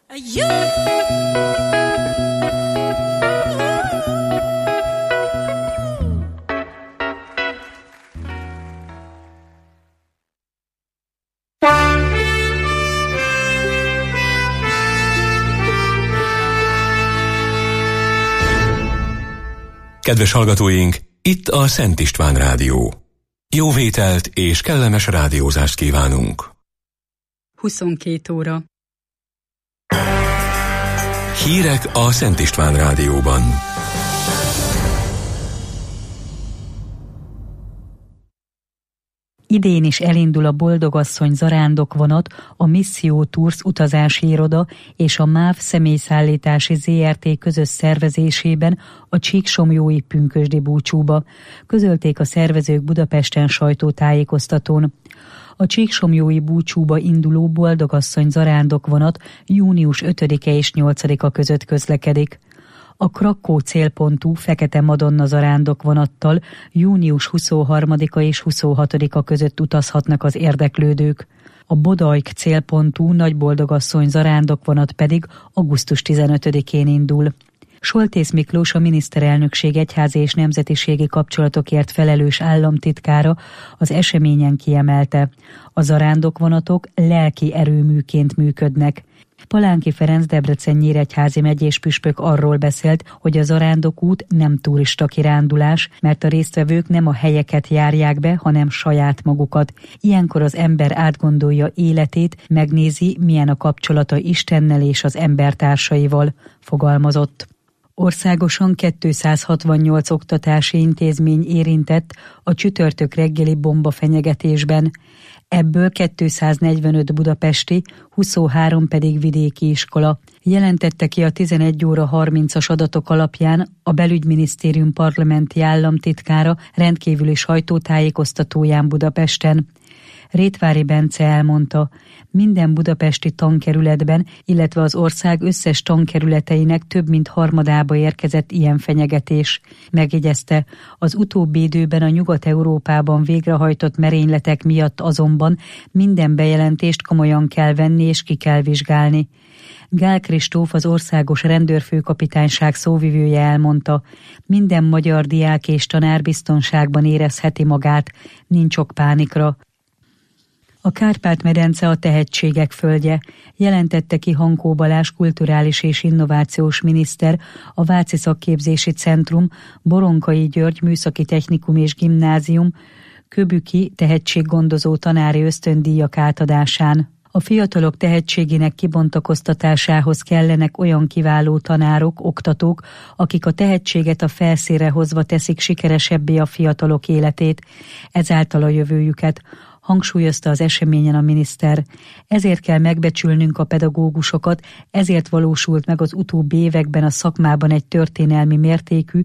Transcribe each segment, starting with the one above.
Kedves hallgatóink, itt a Szent István Rádió. Jó vételt és kellemes rádiózást kívánunk. 22 óra. Hírek a Szent István Rádióban. Idén is elindul a Boldogasszony zarándokvonat, a Misszió Tours utazási iroda és a MÁV személyszállítási ZRT közös szervezésében a Csíksomlyói pünkösdi búcsúba, közölték a szervezők Budapesten sajtótájékoztatón. A Csíksomlyói búcsúba induló Boldogasszony zarándokvonat június 5-e és 8-a között közlekedik. A Krakkó célpontú Fekete Madonna zarándokvonattal június 23-a és 26-a között utazhatnak az érdeklődők. A Bodajk célpontú Nagyboldogasszony zarándokvonat pedig augusztus 15-én indul. Soltész Miklós, a miniszterelnökség egyházi és nemzetiségi kapcsolatokért felelős államtitkára az eseményen kiemelte: a zarándokvonatok lelki erőműként működnek. Palánki Ferenc Debrecen-Nyíregyházi megyés püspök arról beszélt, hogy a zarándokút nem turista kirándulás, mert a résztvevők nem a helyeket járják be, hanem saját magukat. Ilyenkor az ember átgondolja életét, megnézi, milyen a kapcsolata Istennel és az embertársaival, fogalmazott. Országosan 268 oktatási intézmény érintett a csütörtök reggeli bombafenyegetésben. Ebből 245 budapesti, 23 pedig vidéki iskola. Jelentette ki a 11 óra 30-as adatok alapján a Belügyminisztérium parlamenti államtitkára rendkívüli sajtótájékoztatóján Budapesten. Rétvári Bence elmondta, minden budapesti tankerületben, illetve az ország összes tankerületeinek több mint harmadába érkezett ilyen fenyegetés. Megjegyezte, az utóbbi időben a Nyugat-Európában végrehajtott merényletek miatt azonban minden bejelentést komolyan kell venni és ki kell vizsgálni. Gál Kristóf, az országos rendőrfőkapitányság szóvivője elmondta, minden magyar diák és tanár biztonságban érezheti magát, nincs ok pánikra. A Kárpát-medence a tehetségek földje, jelentette ki Hankó Balázs kulturális és innovációs miniszter, a Váci Szakképzési Centrum, Boronkai György Műszaki Technikum és Gimnázium, Köbüki tehetséggondozó tanári ösztöndíjak átadásán. A fiatalok tehetségének kibontakoztatásához kellenek olyan kiváló tanárok, oktatók, akik a tehetséget a felszínre hozva teszik sikeresebbé a fiatalok életét, ezáltal a jövőjüket, hangsúlyozta az eseményen a miniszter. Ezért kell megbecsülnünk a pedagógusokat, ezért valósult meg az utóbbi években a szakmában egy történelmi mértékű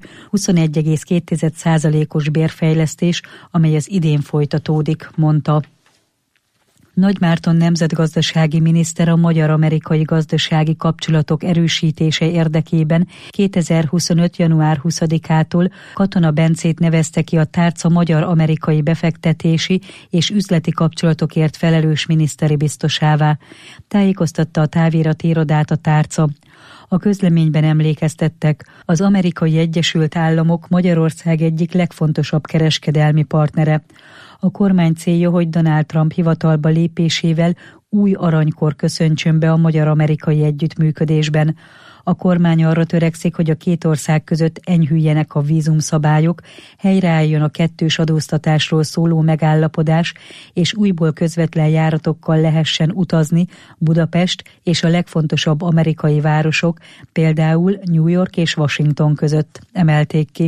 21,2%-os bérfejlesztés, amely az idén folytatódik, mondta. Nagy Márton nemzetgazdasági miniszter a magyar-amerikai gazdasági kapcsolatok erősítése érdekében 2025. január 20-ától Katona Bencét nevezte ki a tárca magyar-amerikai befektetési és üzleti kapcsolatokért felelős miniszteri biztosává. Tájékoztatta a távirati irodát a tárca. A közleményben emlékeztettek, az Amerikai Egyesült Államok Magyarország egyik legfontosabb kereskedelmi partnere. A kormány célja, hogy Donald Trump hivatalba lépésével új aranykor köszöntsön be a magyar-amerikai együttműködésben. A kormány arra törekszik, hogy a két ország között enyhüljenek a vízumszabályok, helyreálljon a kettős adóztatásról szóló megállapodás, és újból közvetlen járatokkal lehessen utazni Budapest és a legfontosabb amerikai városok, például New York és Washington között, emelték ki.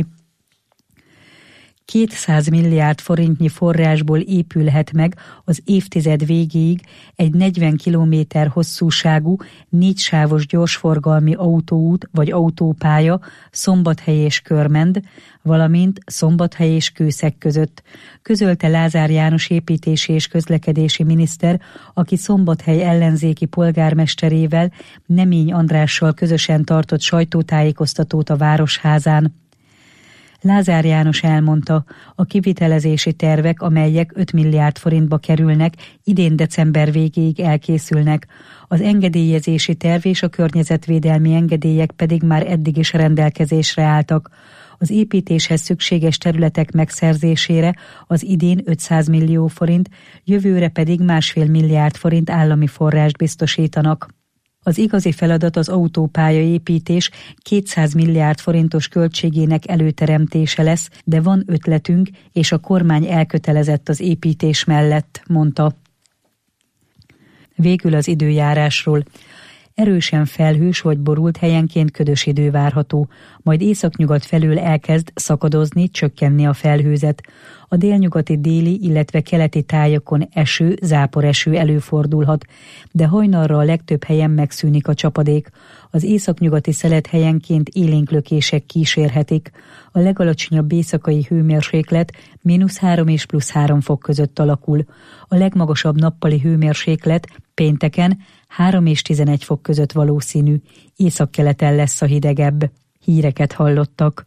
200 milliárd forintnyi forrásból épülhet meg az évtized végéig egy 40 kilométer hosszúságú, 4 sávos gyorsforgalmi autóút vagy autópálya Szombathely és Körmend, valamint Szombathely és Kőszeg között, közölte Lázár János építési és közlekedési miniszter, aki Szombathely ellenzéki polgármesterével, Nemény Andrással közösen tartott sajtótájékoztatót a Városházán. Lázár János elmondta, a kivitelezési tervek, amelyek 5 milliárd forintba kerülnek, idén december végéig elkészülnek. Az engedélyezési terv és a környezetvédelmi engedélyek pedig már eddig is rendelkezésre álltak. Az építéshez szükséges területek megszerzésére az idén 500 millió forint, jövőre pedig 1,5 milliárd forint állami forrást biztosítanak. Az igazi feladat az autópálya építés 200 milliárd forintos költségének előteremtése lesz, de van ötletünk, és a kormány elkötelezett az építés mellett, mondta. Végül az időjárásról. Erősen felhős vagy borult, helyenként ködös idő várható, majd északnyugat felől elkezd szakadozni, csökkenni a felhőzet. A délnyugati, déli, illetve keleti tájakon eső, záporeső előfordulhat, de hajnalra a legtöbb helyen megszűnik a csapadék. Az északnyugati szelet helyenként élénklökések kísérhetik. A legalacsonyabb éjszakai hőmérséklet -3 és +3 fok között alakul. A legmagasabb nappali hőmérséklet pénteken 3 és 11 fok között valószínű. Északkeleten lesz a hidegebb. Híreket hallottak.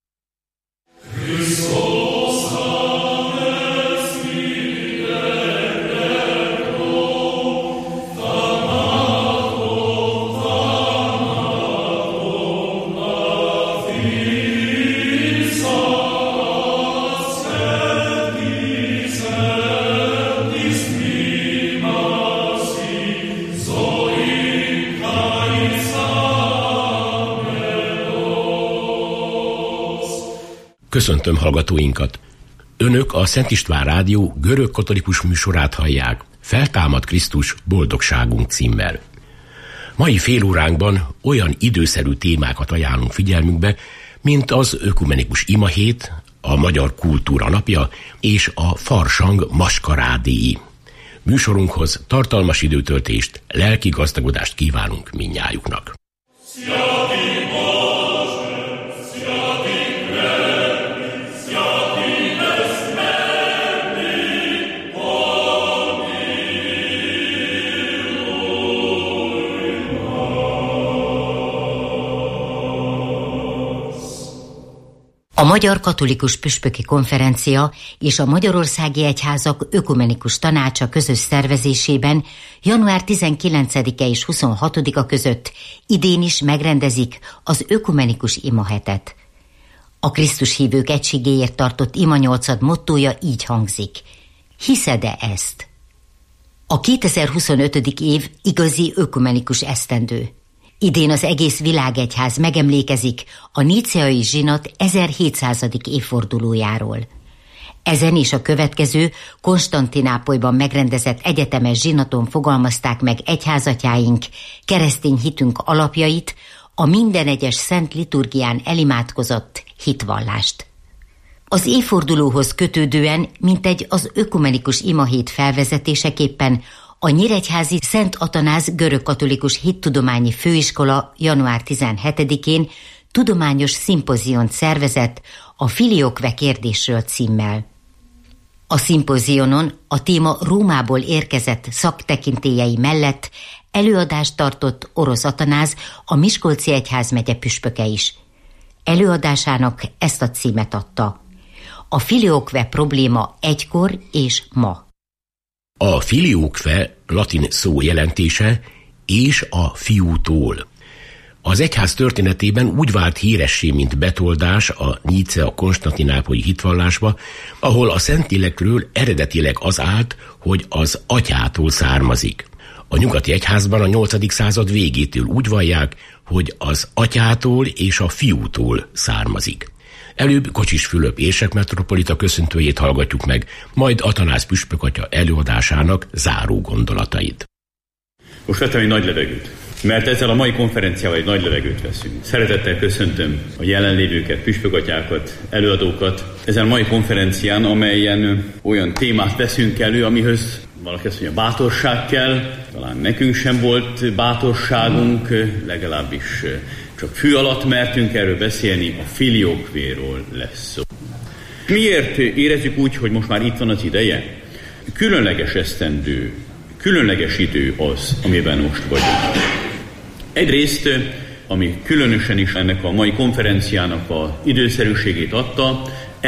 Köszöntöm hallgatóinkat! Önök a Szent István Rádió görög-katolikus műsorát hallják, Feltámad Krisztus, boldogságunk címmel. Mai félóránkban olyan időszerű témákat ajánlunk figyelmükbe, mint az ökumenikus imahét, a Magyar Kultúra Napja és a farsang maskarádéi. Műsorunkhoz tartalmas időtöltést, lelki gazdagodást kívánunk mindnyájuknak. A Magyar Katolikus Püspöki Konferencia és a Magyarországi Egyházak Ökumenikus Tanácsa közös szervezésében január 19-e és 26-a között idén is megrendezik az ökumenikus imahetet. A Krisztus hívők egységéért tartott imanyolcad mottója így hangzik: hiszed-e ezt? A 2025. év igazi ökumenikus esztendő. Idén az egész világegyház megemlékezik a níceai zsinat 1700. évfordulójáról. Ezen és a következő Konstantinápolyban megrendezett egyetemes zsinaton fogalmazták meg egyházatyáink keresztény hitünk alapjait, a minden egyes szent liturgián elimádkozott hitvallást. Az évfordulóhoz kötődően, mintegy az ökumenikus imahét felvezetéseképpen a Nyíregyházi Szent Atanáz görögkatolikus hittudományi főiskola január 17-én tudományos szimpoziont szervezett a Filioque kérdésről címmel. A szimpozionon a téma Rómából érkezett szaktekintélyei mellett előadást tartott Orosz Atanáz, a Miskolci egyházmegye püspöke is. Előadásának ezt a címet adta: a Filioque probléma egykor és ma. A filioque latin szó jelentése és a fiútól. Az egyház történetében úgy vált híressé, mint betoldás a nícea-konstantinápolyi hitvallásba, ahol a Szentlélekről eredetileg az állt, hogy az atyától származik. A nyugati egyházban a 8. század végétől úgy vallják, hogy az atyától és a fiútól származik. Előbb Kocsis Fülöp érsek metropolita köszöntőjét hallgatjuk meg, majd Atanáz püspökatya előadásának záró gondolatait. Most vettem egy nagy levegőt, mert ezzel a mai konferenciával egy nagy levegőt veszünk. Szeretettel köszöntöm a jelenlévőket, püspökatyákat, előadókat ezen a mai konferencián, amelyen olyan témát veszünk elő, amihöz valaki azt mondja, bátorság kell. Talán nekünk sem volt bátorságunk, legalábbis csak fű alatt mertünk erről beszélni, a filioque-ról lesz szó. Miért érezzük úgy, hogy most már itt van az ideje? Különleges esztendő, különleges idő az, amiben most vagyunk. Egyrészt ami különösen is ennek a mai konferenciának az időszerűségét adta,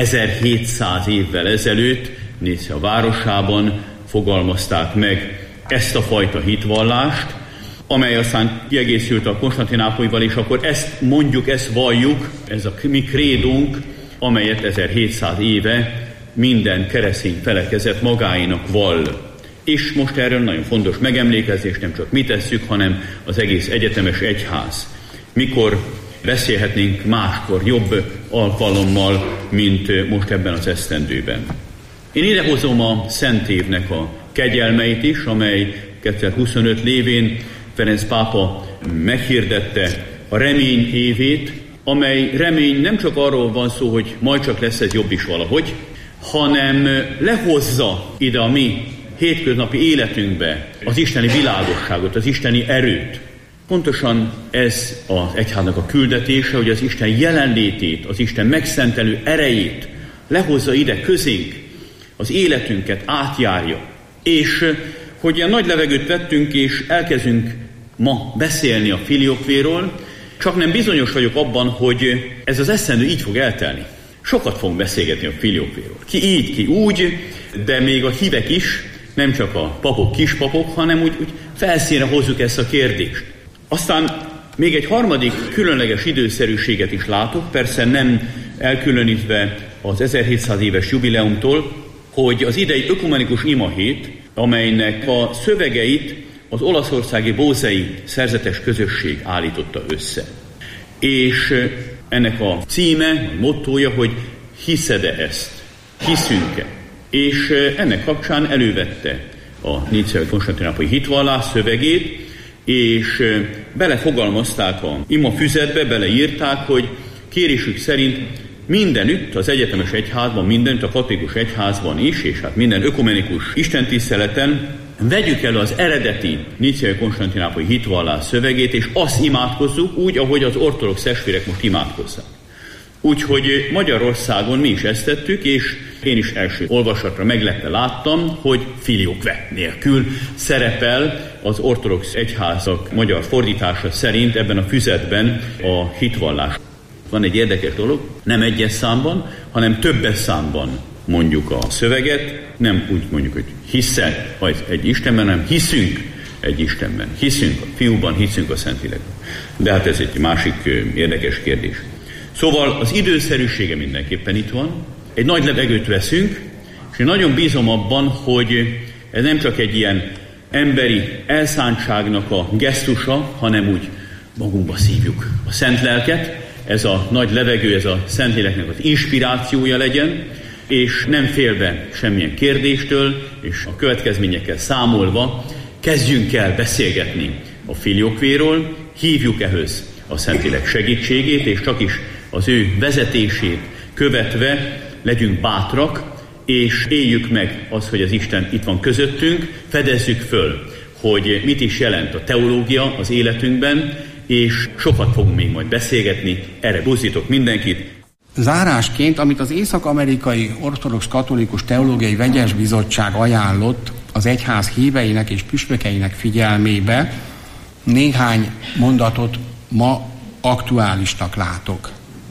1700 évvel ezelőtt Nicea városában fogalmazták meg ezt a fajta hitvallást, amely aztán kiegészült a Konstantinápolyval, és akkor ezt mondjuk, ezt valljuk, ez a mi krédónk, amelyet 1700 éve minden keresztény felekezet magáénak vall. És most erről nagyon fontos megemlékezni, és nem csak mi tesszük, hanem az egész egyetemes egyház. Mikor beszélhetnénk máskor, jobb alkalommal, mint most ebben az esztendőben. Én idehozom a Szent Évnek a kegyelmeit is, amely 2025 lévén Ferenc pápa meghirdette a remény évét, amely remény nem csak arról van szó, hogy majd csak lesz ez jobb is valahogy, hanem lehozza ide a mi hétköznapi életünkbe az isteni világosságot, az isteni erőt. Pontosan ez az egyháznak a küldetése, hogy az Isten jelenlétét, az Isten megszentelő erejét lehozza ide közénk, az életünket átjárja. És hogy ilyen nagy levegőt vettünk, és elkezdünk ma beszélni a Filioquéról, csak nem bizonyos vagyok abban, hogy ez az esztendő így fog eltelni. Sokat fogunk beszélgetni a Filioquéról. Ki így, ki úgy, de még a hívek is, nem csak a papok, kispapok, hanem úgy felszínre hozzuk ezt a kérdést. Aztán még egy harmadik különleges időszerűséget is látok, persze nem elkülönítve az 1700 éves jubileumtól, hogy az idei ökumenikus imahét, amelynek a szövegeit az olaszországi Bózei szerzetes közösség állította össze. És ennek a címe, a mottója, hogy hiszed-e ezt? Hiszünk-e? És ennek kapcsán elővette a Niceai Konstantinápolyi hitvallás szövegét, és belefogalmazták a imafüzetbe, beleírták, hogy kérésük szerint mindenütt az egyetemes egyházban, mindenütt a katolikus egyházban is, és hát minden ökumenikus istentiszteleten vegyük el az eredeti Niceai Konstantinápolyi hitvallás szövegét, és azt imádkozzuk úgy, ahogy az ortodox testvérek most imádkozzák. Úgyhogy Magyarországon mi is ezt tettük, és én is első olvasatra meglepve láttam, hogy Filioque nélkül szerepel az ortodox egyházak magyar fordítása szerint ebben a füzetben a hitvallás. Van egy érdekes dolog, nem egyes számban, hanem többes számban mondjuk a szöveget, nem úgy mondjuk, hogy hiszel egy Istenben, hanem hiszünk egy Istenben. Hiszünk a Fiúban, hiszünk a Szentlélekben. De hát ez egy másik érdekes kérdés. Szóval az időszerűsége mindenképpen itt van. Egy nagy levegőt veszünk, és én nagyon bízom abban, hogy ez nem csak egy ilyen emberi elszántságnak a gesztusa, hanem úgy magunkba szívjuk a Szent Lelket. Ez a nagy levegő, ez a Szentléleknek az inspirációja legyen, és nem félve semmilyen kérdéstől, és a következményekkel számolva kezdjünk el beszélgetni a Filioquéról, hívjuk ehhez a Szentlélek segítségét, és csak is az ő vezetését követve legyünk bátrak, és éljük meg azt, hogy az Isten itt van közöttünk, fedezzük föl, hogy mit is jelent a teológia az életünkben, és sokat fogunk még majd beszélgetni, erre buzdítok mindenkit. Zárásként, amit az Észak-Amerikai Ortodox Katolikus Teológiai Vegyes Bizottság ajánlott az egyház híveinek és püspökeinek figyelmébe, néhány mondatot ma aktuálisnak látok.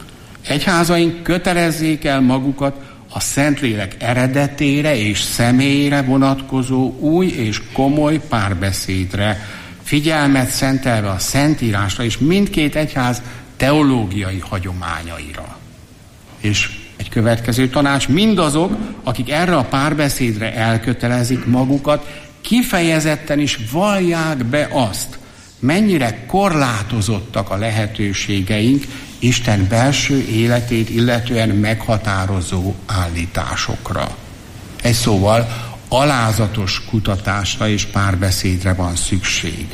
Egyházaink kötelezzék el magukat a Szentlélek eredetére és személyére vonatkozó új és komoly párbeszédre, figyelmet szentelve a Szentírásra és mindkét egyház teológiai hagyományaira. És egy következő tanács, mindazok, akik erre a párbeszédre elkötelezik magukat, kifejezetten is vallják be azt, mennyire korlátozottak a lehetőségeink Isten belső életét illetően meghatározó állításokra. Egy szóval alázatos kutatásra és párbeszédre van szükség.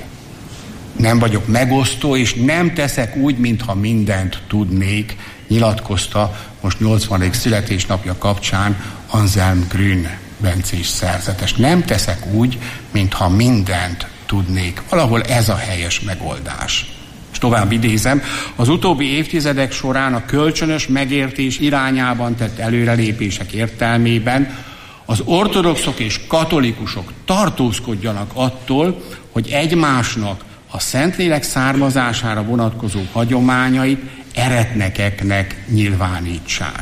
Nem vagyok megosztó, és nem teszek úgy, mintha mindent tudnék, nyilatkozta most 80. születésnapja kapcsán Anselm Grün bencés szerzetes. Nem teszek úgy, mintha mindent tudnék. Valahol ez a helyes megoldás. És tovább idézem, az utóbbi évtizedek során a kölcsönös megértés irányában tett előrelépések értelmében az ortodoxok és katolikusok tartózkodjanak attól, hogy egymásnak a Szentlélek származására vonatkozó hagyományait eretnekeknek nyilvánítsák.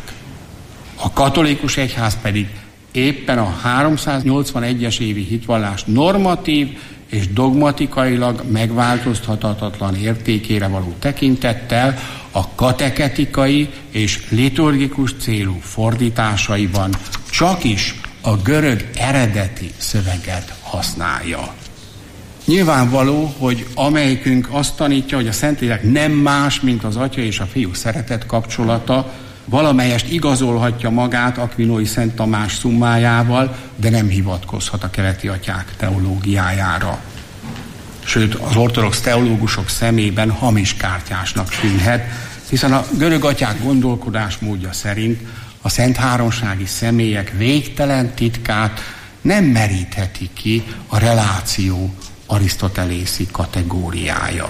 A katolikus egyház pedig éppen a 381-es évi hitvallás normatív és dogmatikailag megváltoztathatatlan értékére való tekintettel a kateketikai és liturgikus célú fordításaiban csakis a görög eredeti szöveget használja. Nyilvánvaló, hogy amelyikünk azt tanítja, hogy a Szentlélek nem más, mint az Atya és a Fiú szeretet kapcsolata, valamelyest igazolhatja magát Akvinói Szent Tamás szummájával, de nem hivatkozhat a keleti atyák teológiájára. Sőt, az ortodox teológusok szemében hamiskártyásnak tűnhet, hiszen a görög atyák gondolkodásmódja szerint a szent háromsági személyek végtelen titkát nem merítheti ki a reláció arisztotelészi kategóriája.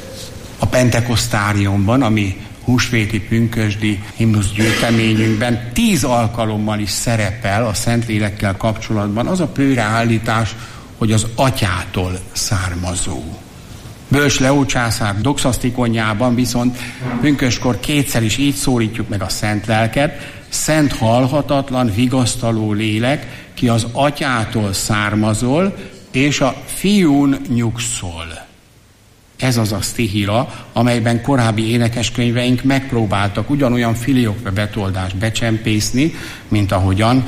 A pentekosztáriumban, ami húsvéti pünkösdi himnusz gyűjteményünkben 10 alkalommal is szerepel a Szentlélekkel kapcsolatban az a pőreállítás, hogy az atyától származó. Bölcs Leó császár doxasztikonjában viszont pünköskor 2-szer is így szólítjuk meg a szent lelket: szent halhatatlan, vigasztaló lélek, ki az atyától származol, és a fiún nyugszol. Ez az a sztihira, amelyben korábbi énekeskönyveink megpróbáltak ugyanolyan filioque betoldást becsempészni, mint ahogyan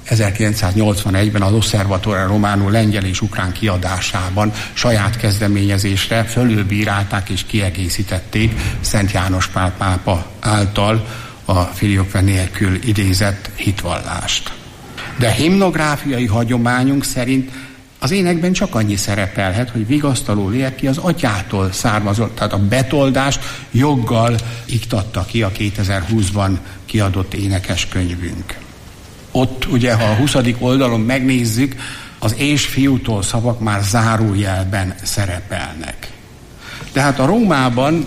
1981-ben az Osservatore Romano lengyel és ukrán kiadásában saját kezdeményezésre fölülbírálták és kiegészítették Szent János Pál pápa által a filioque nélkül idézett hitvallást. De himnográfiai hagyományunk szerint az énekben csak annyi szerepelhet, hogy vigasztaló lélek, ki az atyától származott, tehát a betoldást joggal iktatta ki a 2020-ban kiadott énekeskönyvünk. Ott ugye, ha a 20. oldalon megnézzük, az és fiútól szavak már zárójelben szerepelnek. De hát a Rómában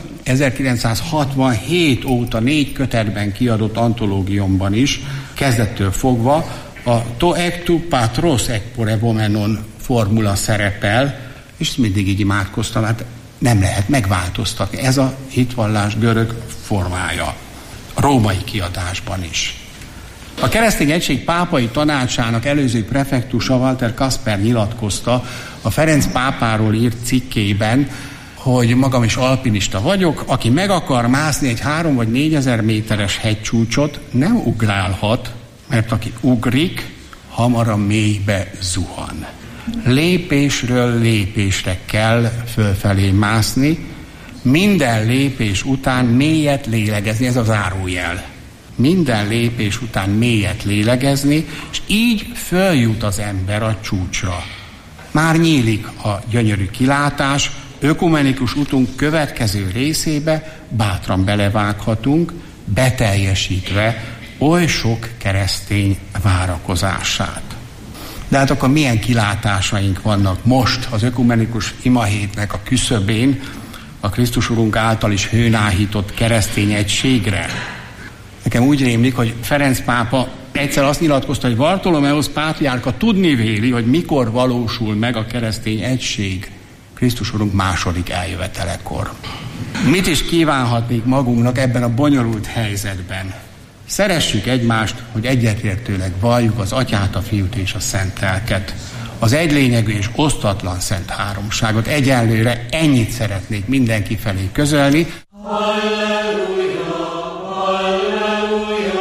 1967 óta 4 kötetben kiadott antológiumban is, kezdettől fogva a to ectu patros ecpore vomenon formula szerepel, és mindig így imádkoztam, hát nem lehet megváltoztatni. Ez a hitvallás görög formája. A római kiadásban is. A Keresztény Egység pápai tanácsának előző prefektusa Walter Kasper nyilatkozta a Ferenc pápáról írt cikkében, hogy magam is alpinista vagyok, aki meg akar mászni egy 3 vagy 4 ezer méteres hegycsúcsot, nem ugrálhat, mert aki ugrik, hamar a mélybe zuhan. Lépésről lépésre kell fölfelé mászni, minden lépés után mélyet lélegezni, ez a zárójel. Minden lépés után mélyet lélegezni, és így följut az ember a csúcsra. Már nyílik a gyönyörű kilátás, ökumenikus utunk következő részébe bátran belevághatunk, beteljesítve oly sok keresztény várakozását. De hát akkor milyen kilátásaink vannak most az ökumenikus imahétnek a küszöbén a Krisztus Urunk által is hőnáhított keresztény egységre? Nekem úgy rémlik, hogy Ferenc pápa egyszer azt nyilatkozta, hogy Bartolomeusz pátriárka tudni véli, hogy mikor valósul meg a keresztény egység Krisztus Urunk második eljövetelekor. Mit is kívánhatnék magunknak ebben a bonyolult helyzetben? Szeressük egymást, hogy egyetértőleg valljuk az Atyát, a Fiút és a Szent Lelket. Az egylényegű és osztatlan Szent Háromságot. Egyenlőre ennyit szeretnék mindenki felé közölni. Halleluja, halleluja,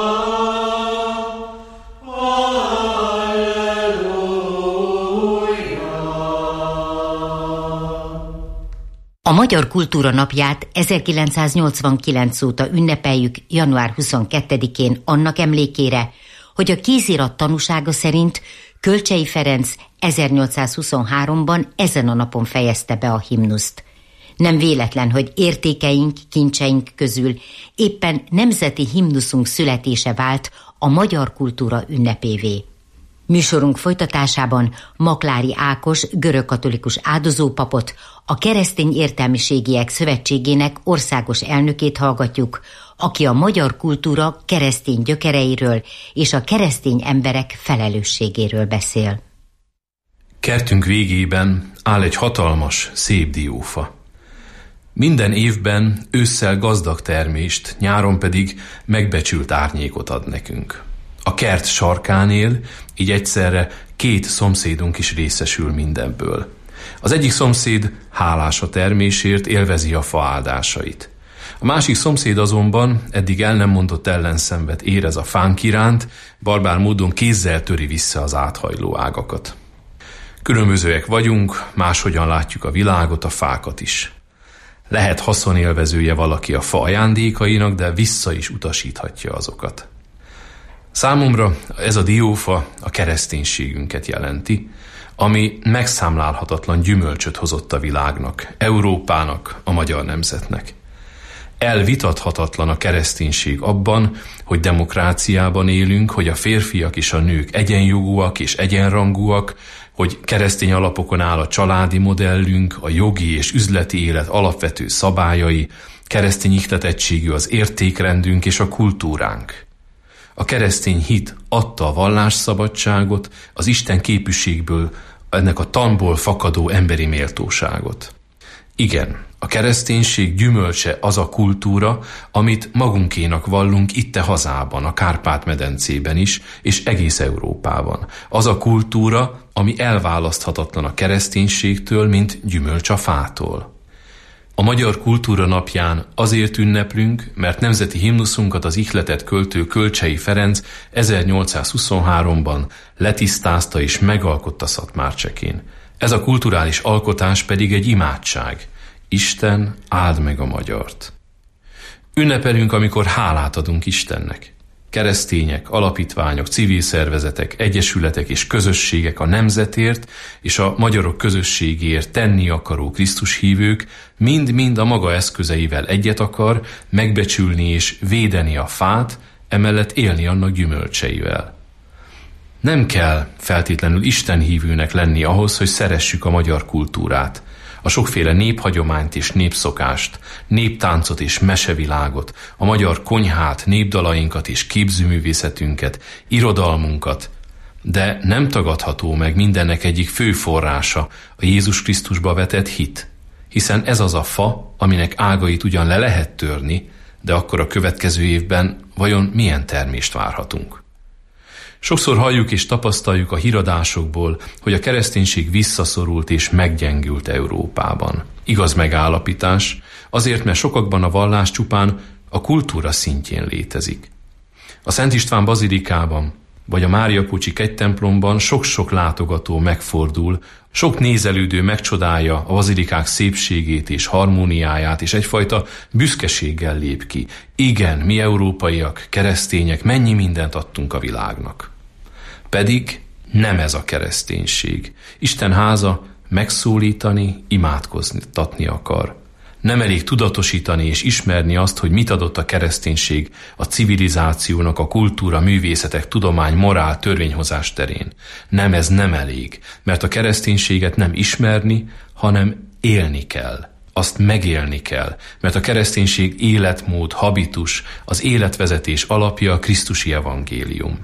halleluja. A Magyar Kultúra Napját 1989 óta ünnepeljük január 22-én annak emlékére, hogy a kézirat tanúsága szerint Kölcsey Ferenc 1823-ban ezen a napon fejezte be a himnuszt. Nem véletlen, hogy értékeink, kincseink közül éppen nemzeti himnuszunk születése vált a magyar kultúra ünnepévé. Műsorunk folytatásában Maklári Ákos görögkatolikus áldozópapot, a Keresztény Értelmiségiek Szövetségének országos elnökét hallgatjuk, aki a magyar kultúra keresztény gyökereiről és a keresztény emberek felelősségéről beszél. Kertünk végében áll egy hatalmas, szép diófa. Minden évben ősszel gazdag termést, nyáron pedig megbecsült árnyékot ad nekünk. A kert sarkán él, így egyszerre 2 szomszédunk is részesül mindenből. Az egyik szomszéd hálás a termésért, élvezi a fa áldásait. A másik szomszéd azonban eddig el nem mondott ellenszenvet érez a fánk iránt, barbár módon kézzel töri vissza az áthajló ágakat. Különbözőek vagyunk, máshogyan látjuk a világot, a fákat is. Lehet haszonélvezője valaki a fa ajándékainak, de vissza is utasíthatja azokat. Számomra ez a diófa a kereszténységünket jelenti, ami megszámlálhatatlan gyümölcsöt hozott a világnak, Európának, a magyar nemzetnek. Elvitathatatlan a kereszténység abban, hogy demokráciában élünk, hogy a férfiak és a nők egyenjogúak és egyenrangúak, hogy keresztény alapokon áll a családi modellünk, a jogi és üzleti élet alapvető szabályai, keresztény ihletettségű az értékrendünk és a kultúránk. A keresztény hit adta a vallásszabadságot, az Isten képűségből, ennek a tanból fakadó emberi méltóságot. Igen, a kereszténység gyümölcse az a kultúra, amit magunkénak vallunk itt a hazában, a Kárpát-medencében is, és egész Európában. Az a kultúra, ami elválaszthatatlan a kereszténységtől, mint gyümölcs a fától. A Magyar Kultúra Napján azért ünneplünk, mert nemzeti himnuszunkat az ihletet költő Kölcsey Ferenc 1823-ban letisztázta és megalkotta Szatmárcsekén. Ez a kulturális alkotás pedig egy imádság. Isten, áld meg a magyart. Ünnepelünk, amikor hálát adunk Istennek. Keresztények, alapítványok, civil szervezetek, egyesületek és közösségek a nemzetért és a magyarok közösségéért tenni akaró Krisztus hívők mind-mind a maga eszközeivel egyet akar megbecsülni és védeni a fát, emellett élni annak gyümölcseivel. Nem kell feltétlenül istenhívőnek lenni ahhoz, hogy szeressük a magyar kultúrát, a sokféle néphagyományt és népszokást, néptáncot és mesevilágot, a magyar konyhát, népdalainkat és képzőművészetünket, irodalmunkat, de nem tagadható meg mindennek egyik fő forrása, a Jézus Krisztusba vetett hit, hiszen ez az a fa, aminek ágait ugyan le lehet törni, de akkor a következő évben vajon milyen termést várhatunk? Sokszor halljuk és tapasztaljuk a híradásokból, hogy a kereszténység visszaszorult és meggyengült Európában. Igaz megállapítás, azért, mert sokakban a vallás csupán a kultúra szintjén létezik. A Szent István bazilikában vagy a Máriapócsi kegytemplomban sok-sok látogató megfordul, sok nézelődő megcsodálja a bazilikák szépségét és harmóniáját, és egyfajta büszkeséggel lép ki. Igen, mi európaiak, keresztények, mennyi mindent adtunk a világnak. Pedig nem ez a kereszténység. Isten háza megszólítani, imádkoztatni akar. Nem elég tudatosítani és ismerni azt, hogy mit adott a kereszténység a civilizációnak, a kultúra, művészetek, tudomány, morál, törvényhozás terén. Nem, ez nem elég, mert a kereszténységet nem ismerni, hanem élni kell. Azt megélni kell, mert a kereszténység életmód, habitus, az életvezetés alapja a krisztusi evangélium.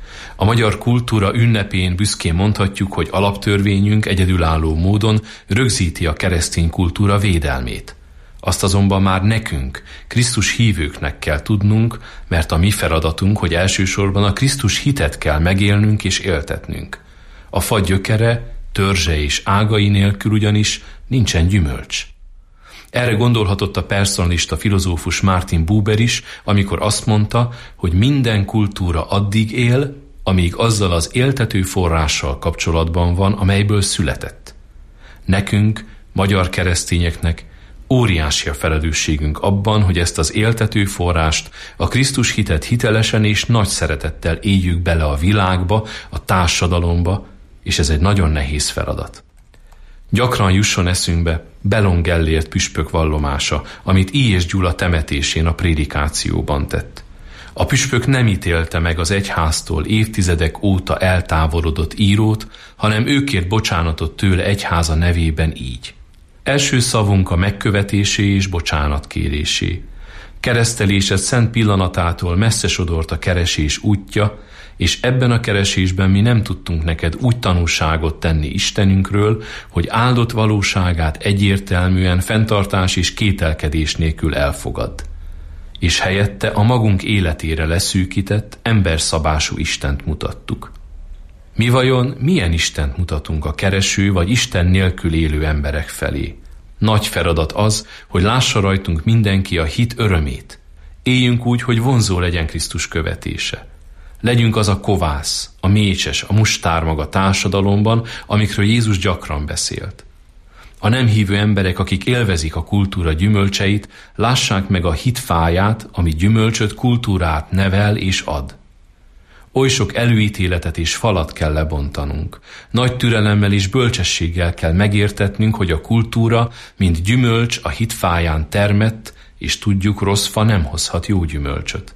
A magyar kultúra ünnepén büszkén mondhatjuk, hogy alaptörvényünk egyedülálló módon rögzíti a keresztény kultúra védelmét. Azt azonban már nekünk, Krisztus hívőknek kell tudnunk, mert a mi feladatunk, hogy elsősorban a Krisztus hitet kell megélnünk és éltetnünk. A fa gyökere, törzse és ágai nélkül ugyanis nincsen gyümölcs. Erre gondolhatott a personalista filozófus Martin Buber is, amikor azt mondta, hogy minden kultúra addig él, amíg azzal az éltető forrással kapcsolatban van, amelyből született. Nekünk, magyar keresztényeknek óriási a felelősségünk abban, hogy ezt az éltető forrást, a Krisztus hitet hitelesen és nagy szeretettel éljük bele a világba, a társadalomba, és ez egy nagyon nehéz feladat. Gyakran jusson eszünkbe Belon Gellért püspök vallomása, amit I. és Gyula temetésén a prédikációban tett. A püspök nem ítélte meg az egyháztól évtizedek óta eltávolodott írót, hanem ő kért bocsánatot tőle egyháza nevében így. Első szavunk a megkövetésé és bocsánatkérésé. Keresztelésed szent pillanatától messze sodort a keresés útja, és ebben a keresésben mi nem tudtunk neked úgy tanúságot tenni Istenünkről, hogy áldott valóságát egyértelműen fenntartás és kételkedés nélkül elfogadd. És helyette a magunk életére leszűkített, emberszabású Istent mutattuk. Mi vajon milyen Istent mutatunk a kereső vagy Isten nélkül élő emberek felé? Nagy feladat az, hogy lássa rajtunk mindenki a hit örömét. Éljünk úgy, hogy vonzó legyen Krisztus követése. Legyünk az a kovász, a mécses, a mustármag a társadalomban, amikről Jézus gyakran beszélt. A nem hívő emberek, akik élvezik a kultúra gyümölcseit, lássák meg a hit fáját, ami gyümölcsöt, kultúrát nevel és ad. Oly sok előítéletet és falat kell lebontanunk. Nagy türelemmel és bölcsességgel kell megértetnünk, hogy a kultúra, mint gyümölcs a hit fáján termett, és tudjuk, rossz fa nem hozhat jó gyümölcsöt.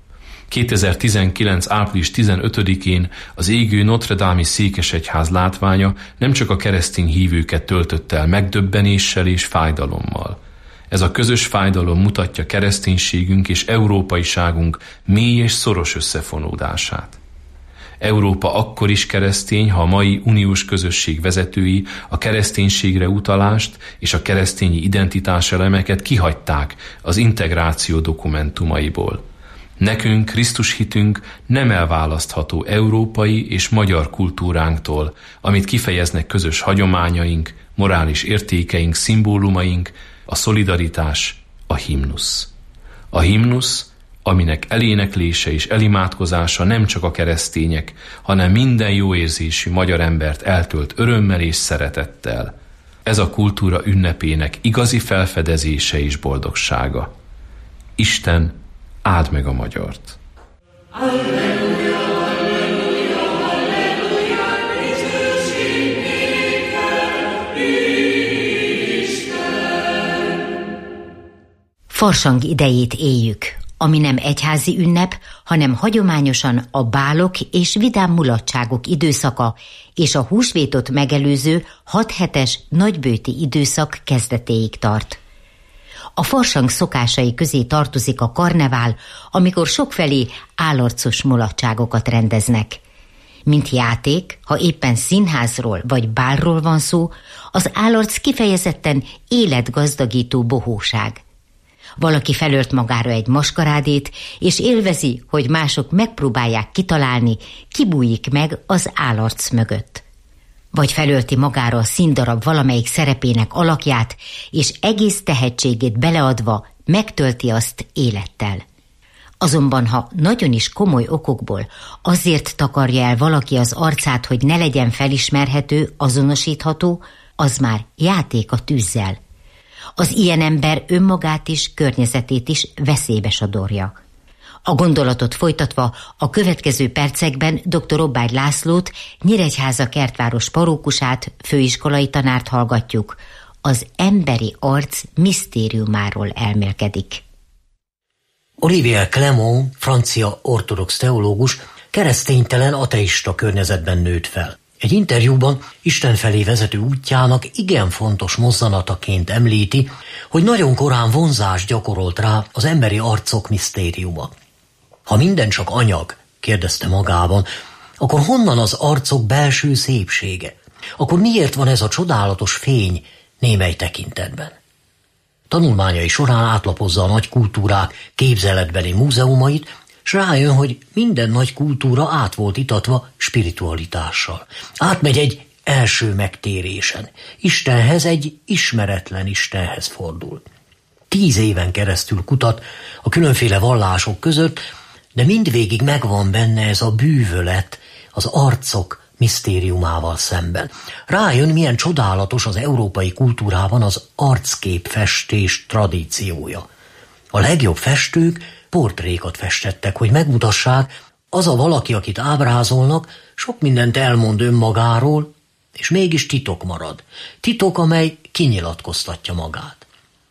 2019. április 15-én az égő Notre-Dame-i székesegyház látványa nem csak a keresztény hívőket töltött el megdöbbenéssel és fájdalommal. Ez a közös fájdalom mutatja kereszténységünk és európaiságunk mély és szoros összefonódását. Európa akkor is keresztény, ha a mai uniós közösség vezetői a kereszténységre utalást és a keresztényi identitás elemeket kihagyták az integráció dokumentumaiból. Nekünk, Krisztus hitünk nem elválasztható európai és magyar kultúránktól, amit kifejeznek közös hagyományaink, morális értékeink, szimbólumaink, a szolidaritás, a himnusz. A himnusz, aminek eléneklése és elimádkozása nem csak a keresztények, hanem minden jóérzésű magyar embert eltölt örömmel és szeretettel. Ez a kultúra ünnepének igazi felfedezése és boldogsága. Isten áld meg a magyart! Alleluja, alleluja, alleluja, Farsang idejét éljük, ami nem egyházi ünnep, hanem hagyományosan a bálok és vidám mulatságok időszaka és a húsvétot megelőző 6 hetes nagybőti időszak kezdetéig tart. A farsang szokásai közé tartozik a karnevál, amikor sokfelé állarcos mulatságokat rendeznek. Mint játék, ha éppen színházról vagy bálról van szó, az állarc kifejezetten életgazdagító bohóság. Valaki felölt magára egy maskarádét, és élvezi, hogy mások megpróbálják kitalálni, ki bújik meg az állarc mögött. Vagy felölti magára a színdarab valamelyik szerepének alakját, és egész tehetségét beleadva megtölti azt élettel. Azonban, ha nagyon is komoly okokból azért takarja el valaki az arcát, hogy ne legyen felismerhető, azonosítható, az már játék a tűzzel. Az ilyen ember önmagát is, környezetét is veszélybe sodorja. A gondolatot folytatva a következő percekben dr. Obbágy Lászlót, Nyíregyháza kertváros parókusát, főiskolai tanárt hallgatjuk. Az emberi arc misztériumáról elmélkedik. Olivier Clément, francia ortodox teológus, kereszténytelen ateista környezetben nőtt fel. Egy interjúban Isten felé vezető útjának igen fontos mozzanataként említi, hogy nagyon korán vonzást gyakorolt rá az emberi arcok misztériuma. Ha minden csak anyag, kérdezte magában, akkor honnan az arcok belső szépsége? Akkor miért van ez a csodálatos fény némely tekintetben? Tanulmányai során átlapozza a nagy kultúrák képzeletbeli múzeumait, s rájön, hogy minden nagy kultúra át volt itatva spiritualitással. Átmegy egy első megtérésen. Istenhez, egy ismeretlen Istenhez fordul. 10 éven keresztül kutat a különféle vallások között, de mindvégig megvan benne ez a bűvölet az arcok misztériumával szemben. Rájön, milyen csodálatos az európai kultúrában az arcképfestés tradíciója. A legjobb festők portrékat festettek, hogy megmutassák, az a valaki, akit ábrázolnak, sok mindent elmond önmagáról, és mégis titok marad. Titok, amely kinyilatkoztatja magát.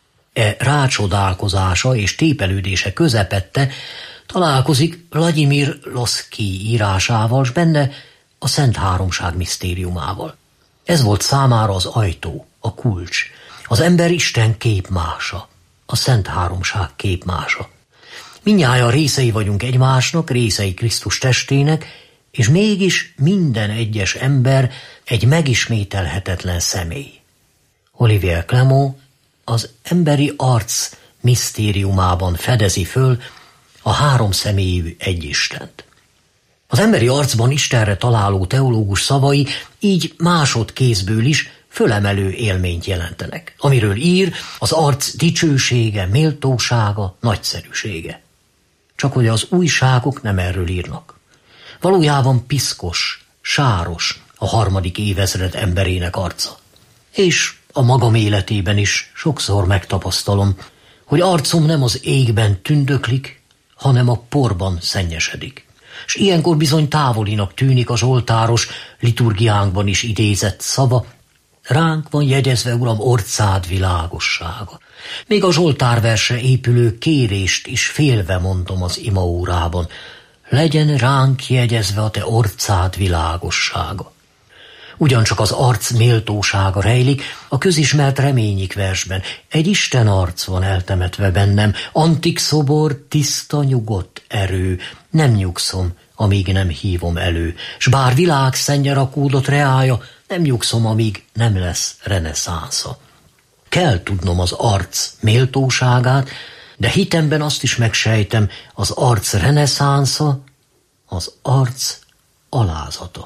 Rácsodálkozása és tépelődése közepette találkozik Vladimir Lossky írásával, s benne a Szent Háromság misztériumával. Ez volt számára az ajtó, a kulcs, az ember Isten képmása, a Szent Háromság képmása. Mindnyájan részei vagyunk egymásnak, részei Krisztus testének, és mégis minden egyes ember egy megismételhetetlen személy. Olivier Clément az emberi arc misztériumában fedezi föl a háromszemélyű egyistent. Az emberi arcban Istenre találó teológus szavai így másodkézből is fölemelő élményt jelentenek, amiről ír az arc dicsősége, méltósága, nagyszerűsége. Csak hogy az újságok nem erről írnak. Valójában piszkos, sáros a harmadik évezred emberének arca. És a magam életében is sokszor megtapasztalom, hogy arcom nem az égben tündöklik, hanem a porban szennyesedik. És ilyenkor bizony távolinak tűnik a zsoltáros liturgiánkban is idézett szava: ránk van jegyezve, Uram, orcád világossága. Még a zsoltárverse épülő kérést is félve mondom az imaórában: legyen ránk jegyezve a te orcád világossága. Ugyancsak az arc méltósága rejlik a közismert Reményik versben. Egy Isten arc van eltemetve bennem, antik szobor, tiszta, nyugodt erő. Nem nyugszom, amíg nem hívom elő, s bár világ szennye rakódott reája, nem nyugszom, amíg nem lesz reneszánsza. Kell tudnom az arc méltóságát, de hitemben azt is megsejtem, az arc reneszánsza, az arc alázata.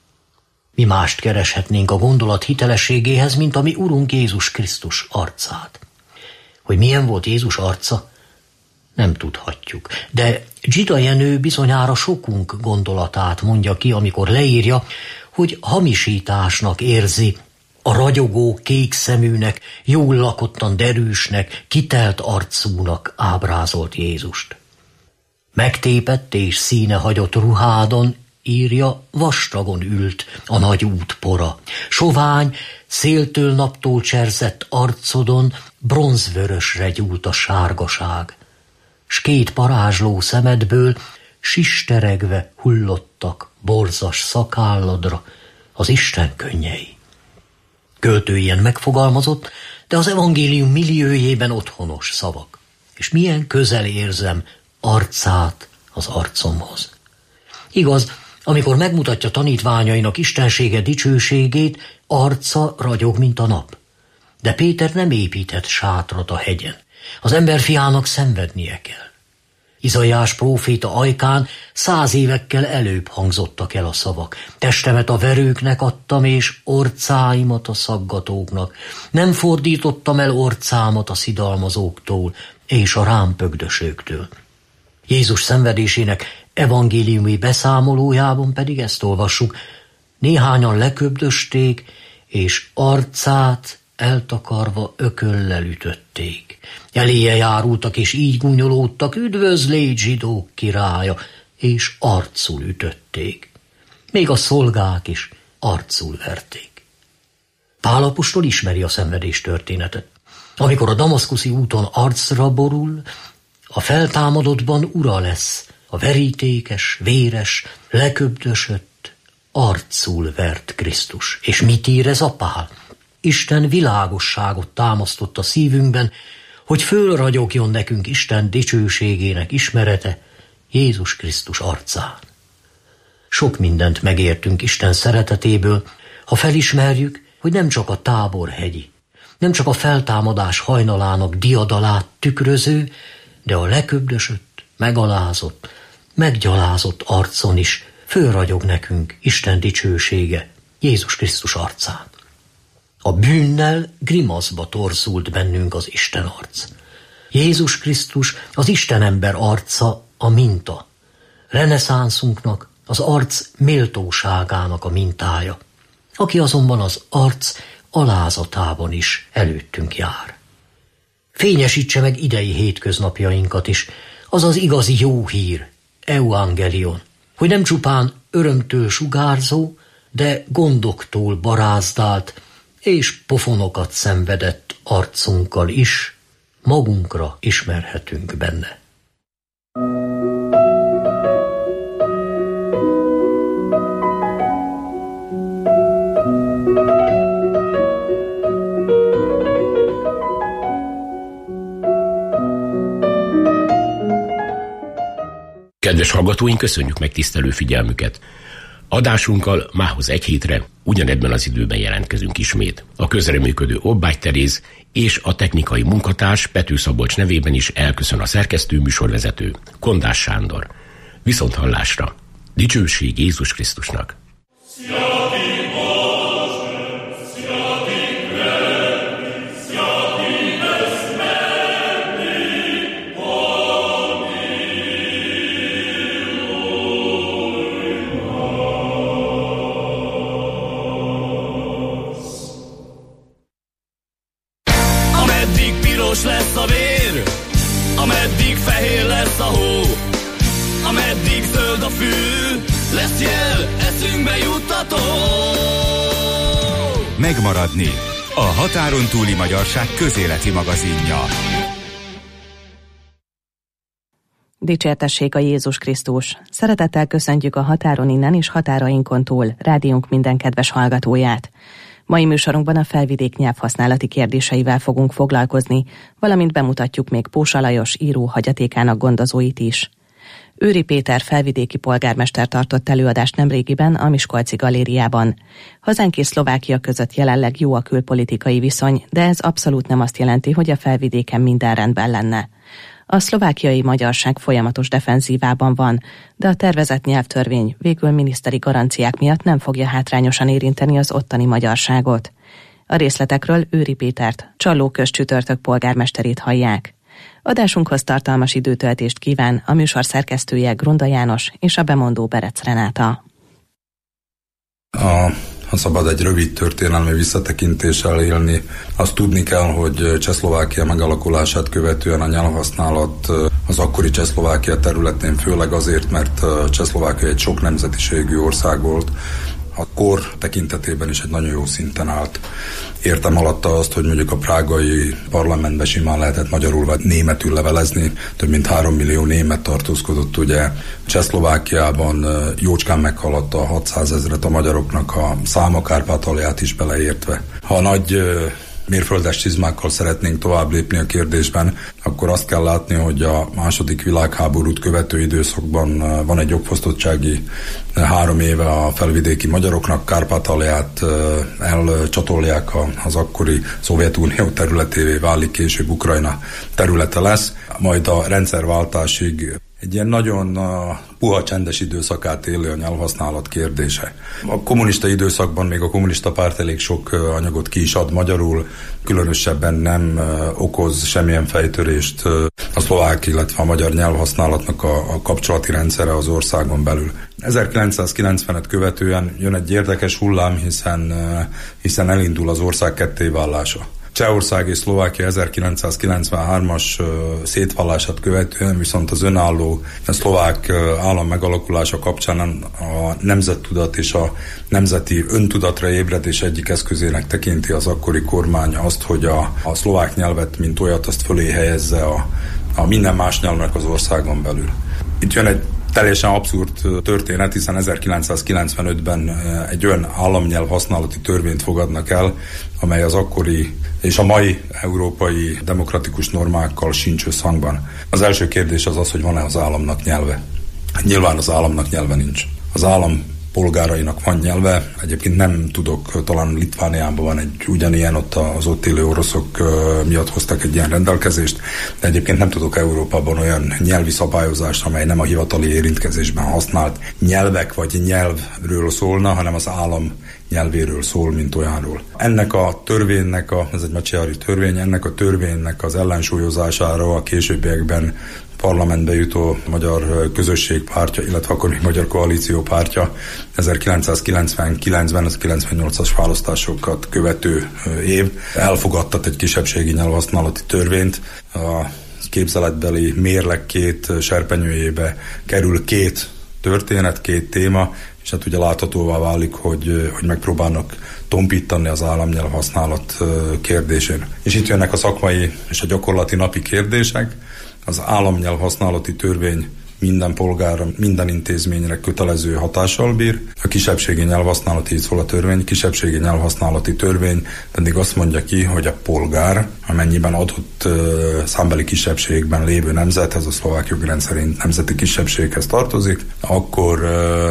Mi mást kereshetnénk a gondolat hitelességéhez, mint a mi Urunk Jézus Krisztus arcát. Hogy milyen volt Jézus arca? Nem tudhatjuk. De Dzsida Jenő bizonyára sokunk gondolatát mondja ki, amikor leírja, hogy hamisításnak érzi a ragyogó kék szeműnek, jól lakottan derűsnek, kitelt arcúnak ábrázolt Jézust. Megtépett és színe hagyott ruhádon, írja, vastagon ült a nagy út pora. Sovány, széltől naptól cserzett arcodon bronzvörösre gyúlt a sárgaság, s két parázsló szemedből sisteregve hullottak borzas szakálladra az Isten könnyei. Költő ilyen megfogalmazott, de az evangélium milliójében otthonos szavak, és milyen közel érzem arcát az arcomhoz. Igaz, amikor megmutatja tanítványainak istensége dicsőségét, arca ragyog, mint a nap. De Péter nem épített sátrat a hegyen. Az emberfiának szenvednie kell. Izaiás próféta ajkán 100 évekkel előbb hangzottak el a szavak. Testemet a verőknek adtam, és orcáimat a szaggatóknak. Nem fordítottam el orcámat a szidalmazóktól, és a rám pögdösőktől. Jézus szenvedésének evangéliumi beszámolójában pedig ezt olvassuk: néhányan leköbdösték, és arcát eltakarva ököllel ütötték. Eléje járultak, és így gúnyolódtak: üdvözlégy, zsidók királya, és arcul ütötték. Még a szolgák is arcul verték. Pál apostol ismeri a szenvedés történetet. Amikor a damaszkuszi úton arcra borul, a feltámadottban ura lesz, a verítékes, véres, leköbdösött, arcul vert Krisztus. És mit ír ez a Pál? Isten világosságot támasztott a szívünkben, hogy fölragyogjon nekünk Isten dicsőségének ismerete Jézus Krisztus arcán. Sok mindent megértünk Isten szeretetéből, ha felismerjük, hogy nem csak a Tábor hegyi, nem csak a feltámadás hajnalának diadalát tükröző, de a leköbdösött, megalázott, meggyalázott arcon is fölragyog nekünk Isten dicsősége Jézus Krisztus arcán. A bűnnel grimaszba torzult bennünk az Isten arc. Jézus Krisztus az Istenember arca a minta. Reneszánszunknak, az arc méltóságának a mintája, aki azonban az arc alázatában is előttünk jár. Fényesítse meg idei hétköznapjainkat is, az az igazi jó hír, evangelion, hogy nem csupán örömtől sugárzó, de gondoktól barázdált és pofonokat szenvedett arcunkkal is magunkra ismerhetünk benne. Kedves hallgatóink, köszönjük megtisztelő figyelmüket! Adásunkkal mához egy hétre ugyanebben az időben jelentkezünk ismét. A közreműködő Obbágy Teréz és a technikai munkatárs Pető Szabolcs nevében is elköszön a szerkesztő műsorvezető, Kondás Sándor. Viszonthallásra! Dicsőség Jézus Krisztusnak! Lesz a vér, ameddig fehér lesz a hó, ameddig zöld a fű, lesz jel, eszünkbe juttató. Megmaradni. A határon túli magyarság közéleti magazinja. Dicsértessék a Jézus Krisztus! Szeretettel köszöntjük a határon innen és határainkon túl rádiónk minden kedves hallgatóját. Mai műsorunkban a felvidék nyelvhasználati kérdéseivel fogunk foglalkozni, valamint bemutatjuk még Pósa Lajos író hagyatékának gondozóit is. Őri Péter felvidéki polgármester tartott előadást nemrégiben a Miskolci Galériában. Hazánk és Szlovákia között jelenleg jó a külpolitikai viszony, de ez abszolút nem azt jelenti, hogy a felvidéken minden rendben lenne. A szlovákiai magyarság folyamatos defenzívában van, de a tervezett nyelvtörvény végül miniszteri garanciák miatt nem fogja hátrányosan érinteni az ottani magyarságot. A részletekről Őri Pétert, Csallóköz csütörtök polgármesterét hallják. Adásunkhoz tartalmas időtöltést kíván a műsor szerkesztője Grunda János és a bemondó Berec Renáta. Ha szabad egy rövid történelmi visszatekintéssel élni, azt tudni kell, hogy Csehszlovákia megalakulását követően a nyelvhasználat az akkori Csehszlovákia területén főleg azért, mert Csehszlovákia egy sok nemzetiségű ország volt, a kor tekintetében is egy nagyon jó szinten állt. Értem alatta azt, hogy mondjuk a prágai parlamentben simán lehetett magyarul vagy németül levelezni, több mint 3 millió német tartózkodott ugye Csehszlovákiában, jócskán meghaladta 600 000 a magyaroknak a száma, Kárpátalját is beleértve. Ha nagy mérföldes csizmákkal szeretnénk tovább lépni a kérdésben, akkor azt kell látni, hogy a II. Világháborút követő időszakban van egy jogfosztottsági 3 éve a felvidéki magyaroknak, Kárpátalját elcsatolják az akkori Szovjetunió területévé válik, később Ukrajna területe lesz, majd a rendszerváltásig egy ilyen nagyon puha csendes időszakát élő a nyelvhasználat kérdése. A kommunista időszakban még a kommunista párt elég sok anyagot ki is ad magyarul, különösebben nem okoz semmilyen fejtörést a szlovák, illetve a magyar nyelvhasználatnak a kapcsolati rendszere az országon belül. 1990-et követően jön egy érdekes hullám, hiszen elindul az ország kettéválása. Csehország és Szlovákia 1993-as szétválását követően viszont az önálló szlovák állam megalakulása kapcsán a nemzettudat és a nemzeti öntudatra ébredés egyik eszközének tekinti az akkori kormány azt, hogy a szlovák nyelvet mint olyat azt fölé helyezze a minden más nyelvnek az országon belül. Itt jön egy teljesen abszurd történet, hiszen 1995-ben egy olyan államnyelv használati törvényt fogadnak el, amely az akkori és a mai európai demokratikus normákkal sincs összhangban. Az első kérdés az, hogy van-e az államnak nyelve. Nyilván az államnak nyelve nincs. Az állam polgárainak van nyelve. Egyébként nem tudok, talán Litvániában van egy ugyanilyen, ott az ott élő oroszok miatt hoztak egy ilyen rendelkezést, de egyébként nem tudok Európában olyan nyelvi szabályozást, amely nem a hivatali érintkezésben használt nyelvek vagy nyelvről szólna, hanem az állam nyelvéről szól, mint olyanról. Ennek a törvénynek, ez egy Macsiari törvény, ennek a törvénynek az ellensúlyozására a későbbiekben parlamentbe jutó magyar közösség pártja, illetve akkor még magyar koalíció pártja 1999-ben az 98-as választásokat követő év elfogadtat egy kisebbségi nyelvhasználati törvényt. A képzeletbeli mérleg 2 serpenyőjébe kerül 2 történet, 2 téma, és hát ugye láthatóvá válik, hogy megpróbálnak tompítani az államnyelv használat kérdésén. És itt jönnek a szakmai és a gyakorlati napi kérdések. Az államnyelv használati törvény minden polgárra, minden intézményre kötelező hatással bír. A kisebbségi nyelvhasználati, így szól a törvény, kisebbségi nyelvhasználati törvény pedig azt mondja ki, hogy a polgár, amennyiben adott számbeli kisebbségben lévő nemzet, ez a szlovák jogrend szerint nemzeti kisebbséghez tartozik, akkor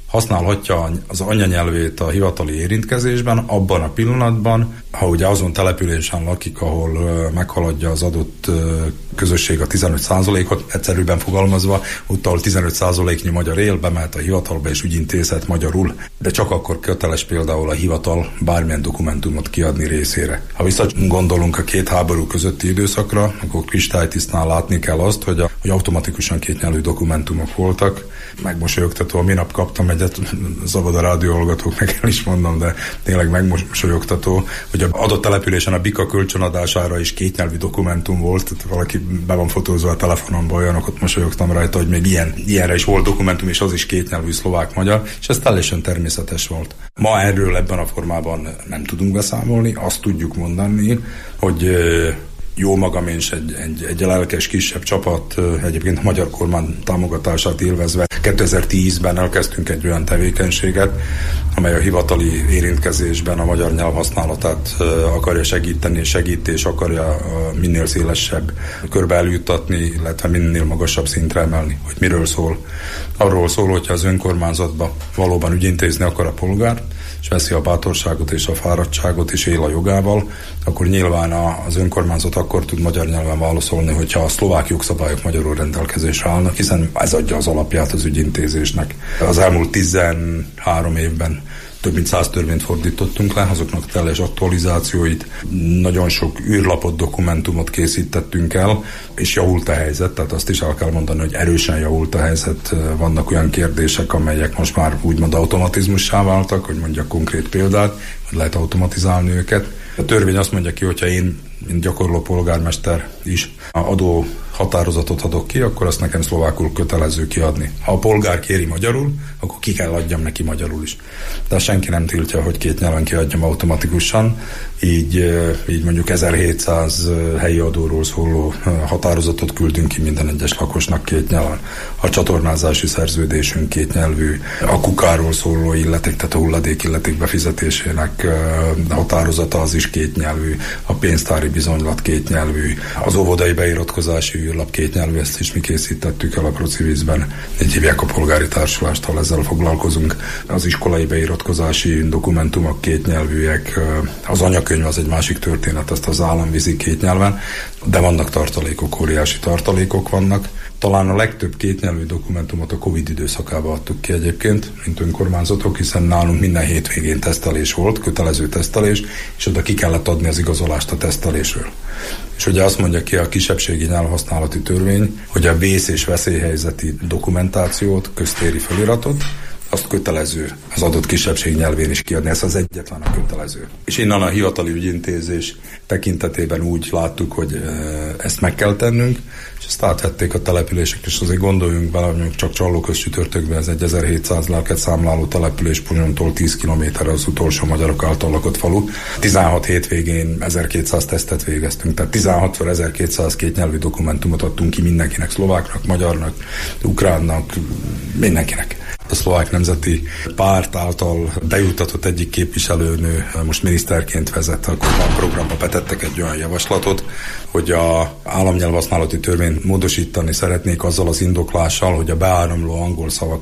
használhatja az anyanyelvét a hivatali érintkezésben abban a pillanatban, ha ugye azon településen lakik, ahol meghaladja az adott közösség a 15%-ot, egyszerűbben fogalmazva, ott ahol 15%-nyi magyar él, bemehet a hivatalba és ügyintézhet magyarul, de csak akkor köteles például a hivatal bármilyen dokumentumot kiadni részére. Ha visszagondolunk a két háború közötti időszakra, akkor kristálytisztán látni kell azt, hogy automatikusan kétnyelvű dokumentumok voltak. Megmosolyogtató, minap kaptam egyet, szabad a rádióhallgatóknak el is mondom, de tényleg megmosolyogtató, hogy az adott településen a bika kölcsönadására is kétnyelvű dokumentum volt, tehát valaki be van fotózva a telefonomba, olyanokat mosolyogtam rajta, hogy még ilyenre is volt dokumentum, és az is kétnyelvű szlovák-magyar, és ez teljesen természetes volt. Ma erről ebben a formában nem tudunk beszámolni, azt tudjuk mondani, hogy jó magam és egy lelkes kisebb csapat, egyébként a magyar kormány támogatását élvezve 2010-ben elkezdtünk egy olyan tevékenységet, amely a hivatali érintkezésben a magyar nyelv használatát akarja segíteni, és akarja minél szélesebb körbe eljuttatni, illetve minél magasabb szintre emelni. Hogy miről szól? Arról szól, hogyha az önkormányzatba valóban ügyintézni akar a polgár, és veszi a bátorságot és a fáradtságot, és él a jogával, akkor nyilván az önkormányzat akkor tud magyar nyelven válaszolni, hogyha a szlovák jogszabályok magyarul rendelkezésre állnak, hiszen ez adja az alapját az ügyintézésnek. Az elmúlt 13 évben több mint 100 törvényt fordítottunk le, azoknak teljes aktualizációit, nagyon sok űrlapot, dokumentumot készítettünk el, és javult a helyzet, tehát azt is el kell mondani, hogy erősen javult a helyzet. Vannak olyan kérdések, amelyek most már úgymond automatizmussá váltak, hogy mondjak konkrét példát, hogy lehet automatizálni őket. A törvény azt mondja ki, hogyha én, mint gyakorló polgármester is adó határozatot adok ki, akkor azt nekem szlovákul kötelező kiadni. Ha a polgár kéri magyarul, akkor ki kell adjam neki magyarul is. De senki nem tiltja, hogy két nyelven kiadjam automatikusan, így mondjuk 1700 helyi adóról szóló határozatot küldünk ki minden egyes lakosnak két nyelven. A csatornázási szerződésünk kétnyelvű, a kukáról szóló illeték, tehát a hulladék illeték befizetésének határozata az is kétnyelvű, a pénztári bizonylat kétnyelvű, az óvodai beiratkozási űrlap kétnyelvű, ezt is mi készítettük el a Procivízben. Így hívják a polgári társulást, ahol ezzel foglalkozunk. Az iskolai beiratkozási dokumentumok kétnyelvűek, az anyakönyv az egy másik történet, ezt az állam viszi két nyelven, de vannak tartalékok, óriási tartalékok vannak. Talán a legtöbb kétnyelvű dokumentumot a Covid időszakában adtuk ki egyébként, mint önkormányzatok, hiszen nálunk minden hétvégén tesztelés volt, kötelező tesztelés, és oda ki kellett adni az igazolást a tesztelésről. És ugye azt mondja ki a kisebbségi nyelvhasználati törvény, hogy a vész- és veszélyhelyzeti dokumentációt, köztéri feliratot, azt kötelező az adott kisebbség nyelvén is kiadni, ez az egyetlen a kötelező. És innen a hivatali ügyintézés tekintetében úgy láttuk, hogy ezt meg kell tennünk, és ezt átvették a települések, és azért gondoljunk bele, hogy csak Csallóköz csütörtökben ez egy 1700 lelket számláló település, Pozsontól 10 kilométerre az utolsó magyarok által lakott falu. 16 hétvégén 1200 tesztet végeztünk, tehát 16-szor 1200 kétnyelvű dokumentumot adtunk ki mindenkinek, szlováknak, magyarnak, ukránnak, mindenkinek. A Szlovák Nemzeti Párt által bejutatott egyik képviselőnő most miniszterként vezet a kormányprogramba, betettek egy olyan javaslatot, hogy az államnyelvhasználati törvényt módosítani szeretnék azzal az indoklással, hogy a beáramló angol szavak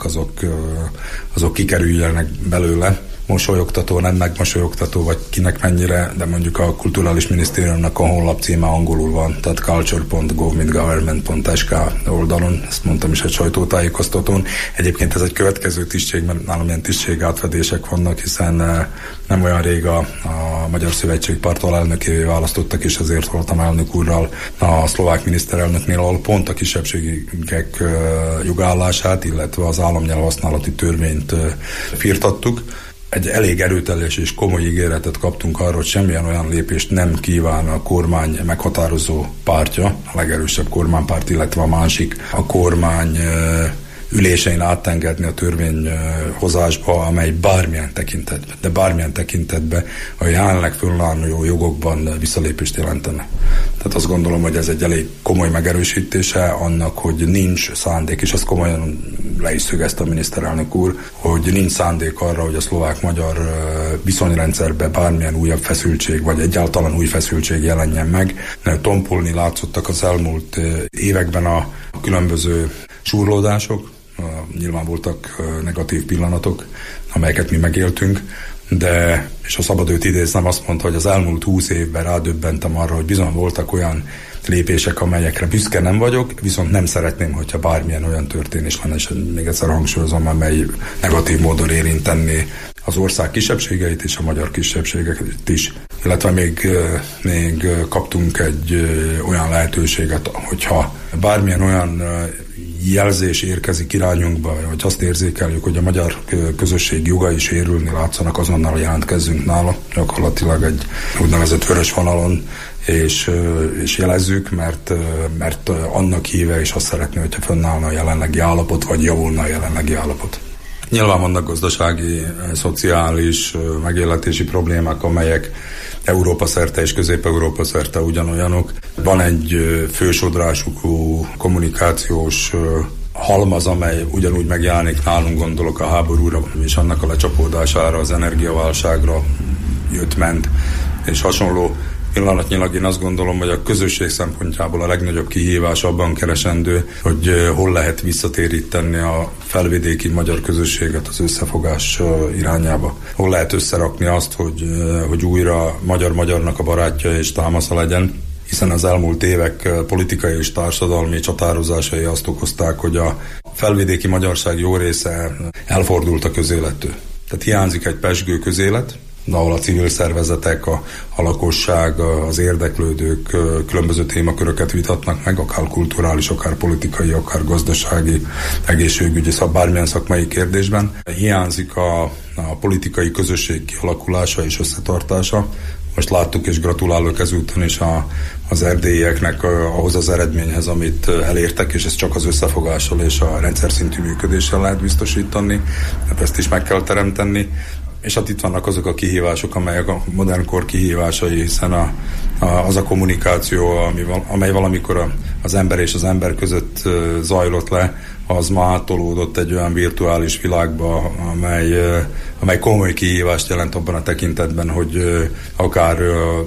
azok kikerüljenek belőle. Mosolyogtató, nem megmosolyogtató, vagy kinek mennyire, de mondjuk a Kulturális Minisztériumnak a honlap címe angolul van, tehát culture.gov.government.sk oldalon, ezt mondtam is egy sajtótájékoztatón. Egyébként ez egy következő tisztség, mert nálam ilyen tisztségátfedések vannak, hiszen nem olyan rég a Magyar Szövetség pártalelnökévé választottak, és ezért voltam elnök úrral a szlovák miniszterelnöknél, ahol pont a kisebbségek jogállását, illetve az államnyelvhasználati törvényt firtattuk. Egy elég erőteljes és komoly ígéretet kaptunk arra, hogy semmilyen olyan lépést nem kíván a kormány meghatározó pártja, a legerősebb kormánypárt, illetve a másik a kormány ülésein átengedni a törvényhozásba, amely bármilyen tekintetben a jelenleg fönnálló jogokban visszalépést jelentene. Tehát azt gondolom, hogy ez egy elég komoly megerősítése annak, hogy nincs szándék, és azt komolyan le is szögezte a miniszterelnök úr, hogy nincs szándék arra, hogy a szlovák-magyar viszonyrendszerbe bármilyen újabb feszültség, vagy egyáltalán új feszültség jelenjen meg. Tompulni látszottak az elmúlt években a különböző súrlódások, nyilván voltak negatív pillanatok, amelyeket mi megéltünk, de, és ha szabad őt idéznem, azt mondta, hogy az elmúlt 20 évben rádöbbentem arra, hogy bizony voltak olyan lépések, amelyekre büszke nem vagyok, viszont nem szeretném, hogyha bármilyen olyan történés lenne, és még egyszer hangsúlyozom, amely negatív módon érintené az ország kisebbségeit és a magyar kisebbségeket is. Illetve még kaptunk egy olyan lehetőséget, hogyha bármilyen olyan jelzés érkezik irányunkba, vagy azt érzékeljük, hogy a magyar közösség jogai sérülni látszanak, azonnal jelentkezzünk nála, gyakorlatilag egy úgynevezett vörös vonalon, és jelezzük, mert annak híve, és azt szeretné, hogyha fönnállna a jelenlegi állapot, vagy javulna a jelenlegi állapot. Nyilván vannak gazdasági, szociális, megéletési problémák, amelyek Európa szerte és Közép-Európa szerte ugyanolyanok. Van egy fősodrásukú kommunikációs halmaz, amely ugyanúgy megjelenik nálunk, gondolok a háborúra és annak a lecsapódására, az energiaválságra ment, és hasonló. Pillanatnyilag én azt gondolom, hogy a közösség szempontjából a legnagyobb kihívás abban keresendő, hogy hol lehet visszatéríteni a felvidéki magyar közösséget az összefogás irányába. Hol lehet összerakni azt, hogy újra magyar-magyarnak a barátja és támasza legyen, hiszen az elmúlt évek politikai és társadalmi csatározásai azt okozták, hogy a felvidéki magyarság jó része elfordult a közélettől. Tehát hiányzik egy pezsgő közélet, ahol a civil szervezetek, a lakosság, az érdeklődők különböző témaköröket vitatnak meg, akár kulturális, akár politikai, akár gazdasági, egészségügyi, bármilyen szakmai kérdésben. Hiányzik a politikai közösség kialakulása és összetartása. Most láttuk, és gratulálok ezúton is az erdélyieknek ahhoz az eredményhez, amit elértek, és ezt csak az összefogással és a rendszer szintű működéssel lehet biztosítani. Hát ezt is meg kell teremteni. És hát itt vannak azok a kihívások, amelyek a modern kor kihívásai, hiszen az a kommunikáció, amely valamikor az ember és az ember között zajlott le, az ma átolódott egy olyan virtuális világba, amely komoly kihívást jelent abban a tekintetben, hogy akár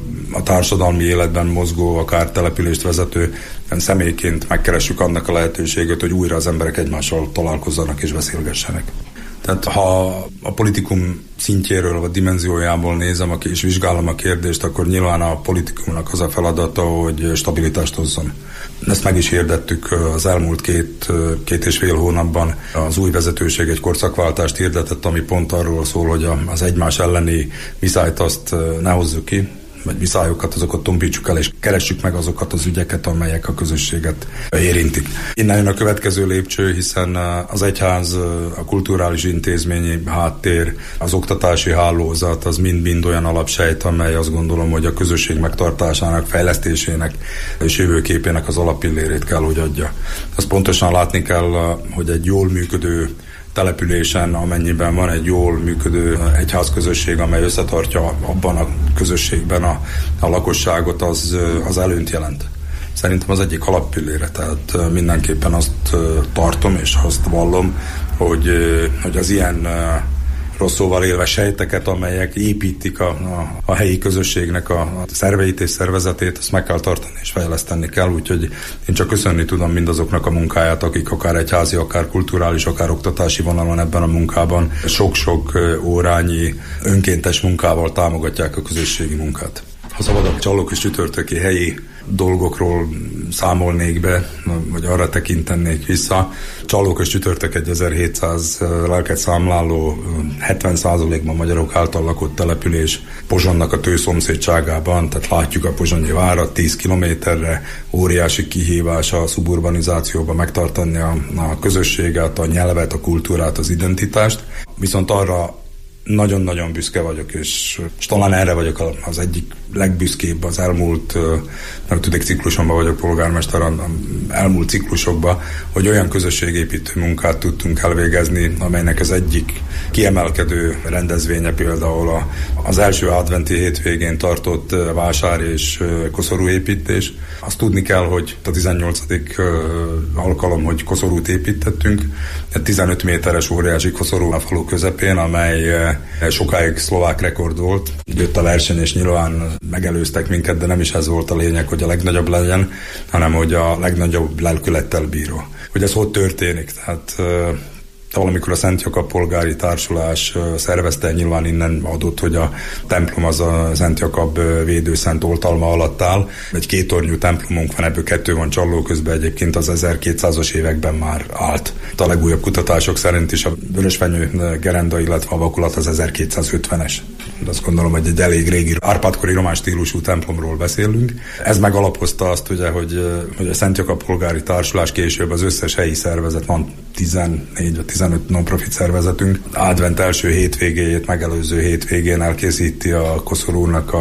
a társadalmi életben mozgó, akár települést vezető személyként megkeressük annak a lehetőséget, hogy újra az emberek egymással találkozzanak és beszélgessenek. Tehát ha a politikum szintjéről vagy dimenziójából nézem és vizsgálom a kérdést, akkor nyilván a politikumnak az a feladata, hogy stabilitást hozzon. Ezt meg is hirdettük az elmúlt két és fél hónapban. Az új vezetőség egy korszakváltást hirdetett, ami pont arról szól, hogy az egymás elleni viszályt azt ne hozzuk ki, vagy viszályokat, azokat tompítsuk el, és keressük meg azokat az ügyeket, amelyek a közösséget érintik. Innen jön a következő lépcső, hiszen az egyház, a kulturális intézményi háttér, az oktatási hálózat, az mind-mind olyan alapsejt, amely azt gondolom, hogy a közösség megtartásának, fejlesztésének és jövőképének az alappillérét kell, hogy adja. Azt pontosan látni kell, hogy egy jól működő településen, amennyiben van egy jól működő egyházközösség, amely összetartja abban a közösségben a lakosságot, az előnyt jelent. Szerintem az egyik alappillére, tehát mindenképpen azt tartom és azt vallom, hogy az ilyen rossz szóval élve sejteket, amelyek építik a helyi közösségnek a szerveit és szervezetét, azt meg kell tartani és fejleszteni kell, úgyhogy én csak köszönni tudom mindazoknak a munkáját, akik akár egyházi, akár kulturális, akár oktatási vonalon ebben a munkában sok-sok órányi önkéntes munkával támogatják a közösségi munkát. Ha szabad, a Csallók és csütörtöki helyi dolgokról számolnék be, vagy arra tekintenék vissza. Csallók és csütörtök egy 1700 lelket számláló, 70%-ban magyarok által lakott település Pozsonynak a tőszomszédságában, tehát látjuk a pozsonyi várat 10 kilométerre, óriási kihívás a szuburbanizációban megtartani a közösséget, a nyelvet, a kultúrát, az identitást. Viszont arra nagyon-nagyon büszke vagyok, és talán erre vagyok az egyik legbüszkébb az elmúlt, nem tudok, ciklusomban vagyok polgármester, elmúlt ciklusokban, hogy olyan közösségépítő munkát tudtunk elvégezni, amelynek az egyik kiemelkedő rendezvénye például az első adventi hétvégén tartott vásár és koszorúépítés. Azt tudni kell, hogy a 18. alkalom, hogy koszorút építettünk, egy 15 méteres óriási koszorú a falu közepén, amely sokáig szlovák rekord volt. Jött a verseny, és nyilván megelőztek minket, de nem is ez volt a lényeg, hogy a legnagyobb legyen, hanem hogy a legnagyobb lelkülettel bíró. Hogy ez hogy történik? Tehát Valamikor a Szent Jakab Polgári Társulás szervezte, nyilván innen adott, hogy a templom az a Szent Jakab védőszent oltalma alatt áll. Egy kétornyú templomunk van, ebből 2 van Csalló, közben egyébként az 1200-as években már állt. A legújabb kutatások szerint is a vörösfenyő gerenda, illetve a vakulat az 1250-es. Azt gondolom, hogy egy elég régi Árpád-kori román stílusú templomról beszélünk. Ez megalapozta azt, ugye, hogy a Szent Jakab Polgári Társulás, később az összes helyi szervezet, van 14 vagy 15 non-profit szervezetünk. Advent első hétvégéjét megelőző hétvégén elkészíti a koszorúnak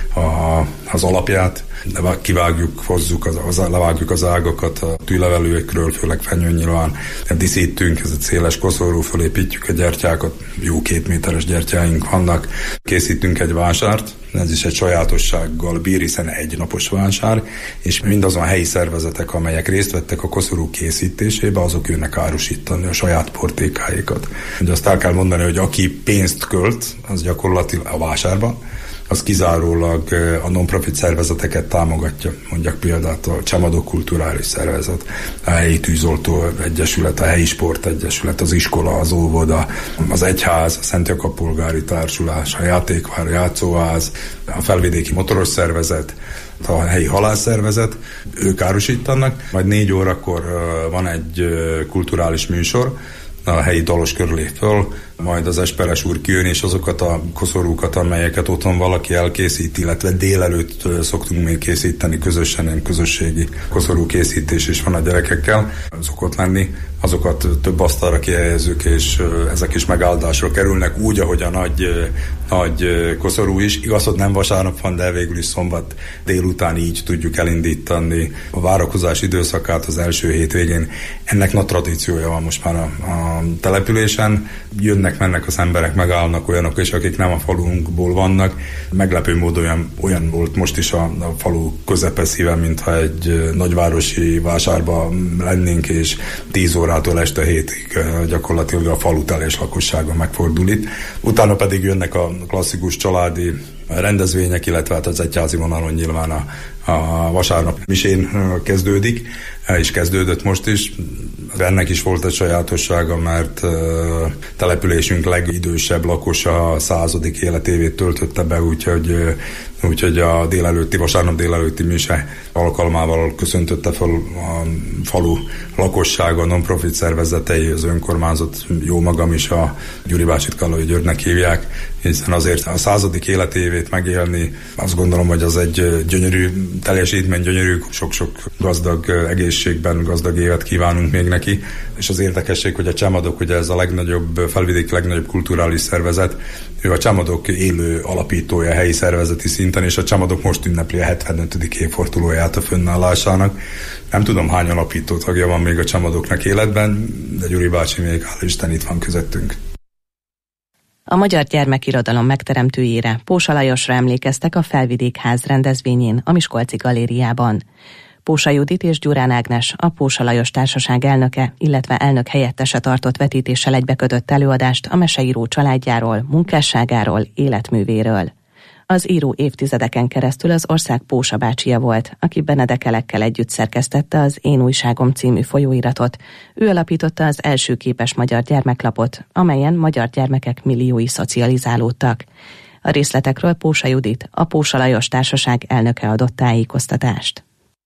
az alapját. Kivágjuk, hozzuk, levágjuk az ágakat a tűlevelőkről, főleg fenyőn nyilván. Díszítünk, ez egy széles koszorú, fölépítjük a gyertyákat, jó 2 méteres gyertyáink vannak. Készítünk egy vásárt, ez is egy sajátossággal bír, hiszen egy napos vásár, és mindazon helyi szervezetek, amelyek részt vettek a koszorú készítésébe, azok jönnek árusítani a saját portékáikat. Ugye azt el kell mondani, hogy aki pénzt költ, az gyakorlatilag a vásárban, az kizárólag a non-profit szervezeteket támogatja. Mondjak példát, a Csemadok Kulturális Szervezet, a helyi tűzoltó egyesület, a helyi sportegyesület, az iskola, az óvoda, az egyház, a Szent Jakab Polgári Társulás, a játékvár, a játszóház, a felvidéki motoros szervezet, a helyi halászszervezet, ők árusítanak. Majd 4 órakor van egy kulturális műsor, a helyi dalos körülé föl, majd az Esperes úr kijön, és azokat a koszorúkat, amelyeket otthon valaki elkészít, illetve délelőtt szoktunk még készíteni közösen, ilyen közösségi koszorú készítés is van a gyerekekkel, szokott lenni, azokat több asztalra kihelyezzük, és ezek is megáldásra kerülnek, úgy, ahogy a nagy koszorú is. Igaz, hogy nem vasárnap van, de végül is szombat délután így tudjuk elindítani a várakozás időszakát az első hétvégén. Ennek nagy tradíciója van most már a településen. Jönnek-mennek az emberek, megállnak olyanok is, akik nem a falunkból vannak. Meglepő módon olyan volt most is a falu közepe szíve, mintha egy nagyvárosi vásárban lennénk, és 10 órától este 7-ig gyakorlatilag a falu teljes lakossága megfordul itt. Utána pedig jönnek a klasszikus családi rendezvények, illetve hát az egyházi vonalon nyilván a vasárnap misén kezdődik, és kezdődött most is. Ennek is volt egy sajátossága, mert településünk legidősebb lakosa 100. életévét töltötte be, úgyhogy a vasárnap délelőtti mise alkalmával köszöntötte fel a falu lakossága, non-profit szervezetei, az önkormányzat, jó magam is, a Gyuri bácsit Kallai Györgynek hívják, hiszen azért a 100. életévét megélni, azt gondolom, hogy az egy gyönyörű teljesítmény, gyönyörű, sok-sok gazdag egészségben, gazdag évet kívánunk még neki, és az érdekesség, hogy a Csemadok, ugye ez a felvidéki legnagyobb kulturális szervezet, ő a Csemadok élő alapítója helyi szervezeti szinten, és a Csemadok most ünnepli a 75. évfordulóját a fönnállásának. Nem tudom, hány alapító tagja van még a Csemadoknak életben, de Gyuri bácsi még, hála Isten, itt van közöttünk. A magyar gyermekirodalom megteremtőjére, Pósa Lajosra emlékeztek a Felvidékház rendezvényén, a Miskolci Galériában. Pósa Judit és Gyurán Ágnes, a Pósa Lajos Társaság elnöke, illetve elnök helyettese tartott vetítéssel egybekötött előadást a meseíró családjáról, munkásságáról, életművéről. Az író évtizedeken keresztül az ország Pósa bácsia volt, aki Benedekelekkel együtt szerkesztette az Én újságom című folyóiratot. Ő alapította az első képes magyar gyermeklapot, amelyen magyar gyermekek milliói szocializálódtak. A részletekről Pósa Judit, a Pósa Lajos Társaság elnöke adott tájékoztatást.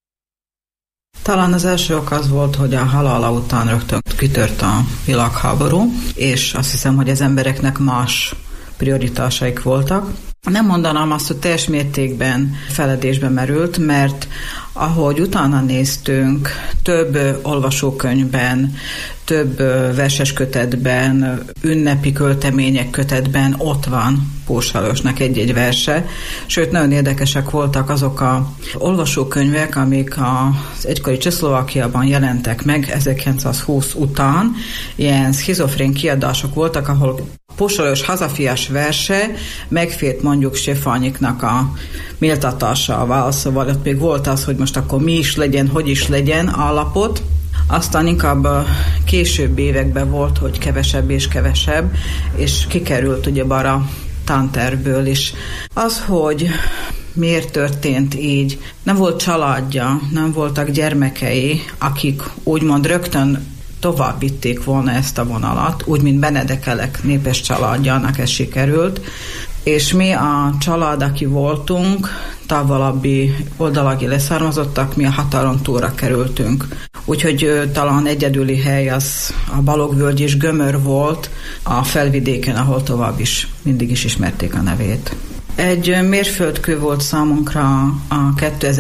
Talán az első ok az volt, hogy a halála után rögtön kitört a világháború, és azt hiszem, hogy az embereknek más prioritásaik voltak. Nem mondanám azt, hogy teljes mértékben feledésbe merült, mert ahogy utána néztünk, több olvasókönyvben, több verses kötetben, ünnepi költemények kötetben ott van Pósa Lajosnak egy-egy verse. Sőt, nagyon érdekesek voltak azok a olvasókönyvek, amik az egykori Csehszlovákiában jelentek meg 1920 után. Ilyen szchizofrén kiadások voltak, ahol Pósa Lajos hazafias verse megfért mondjuk Sefanyiknak a méltatásával, szóval ott még volt az, hogy most akkor mi is legyen, hogy is legyen állapot. Aztán inkább a később években volt, hogy kevesebb és kevesebb, és kikerült ugyebár a tantervből is. Az, hogy miért történt így, nem volt családja, nem voltak gyermekei, akik úgymond rögtön tovább vitték volna ezt a vonalat, úgy, mint Benedekelek népes családjának ez sikerült, és mi a család, aki voltunk, távolabbi oldalagi leszármazottak, mi a határon túlra kerültünk. Úgyhogy talán egyedüli hely az a Balogvölgy és Gömör volt a felvidéken, ahol tovább is mindig is ismerték a nevét. Egy mérföldkő volt számunkra a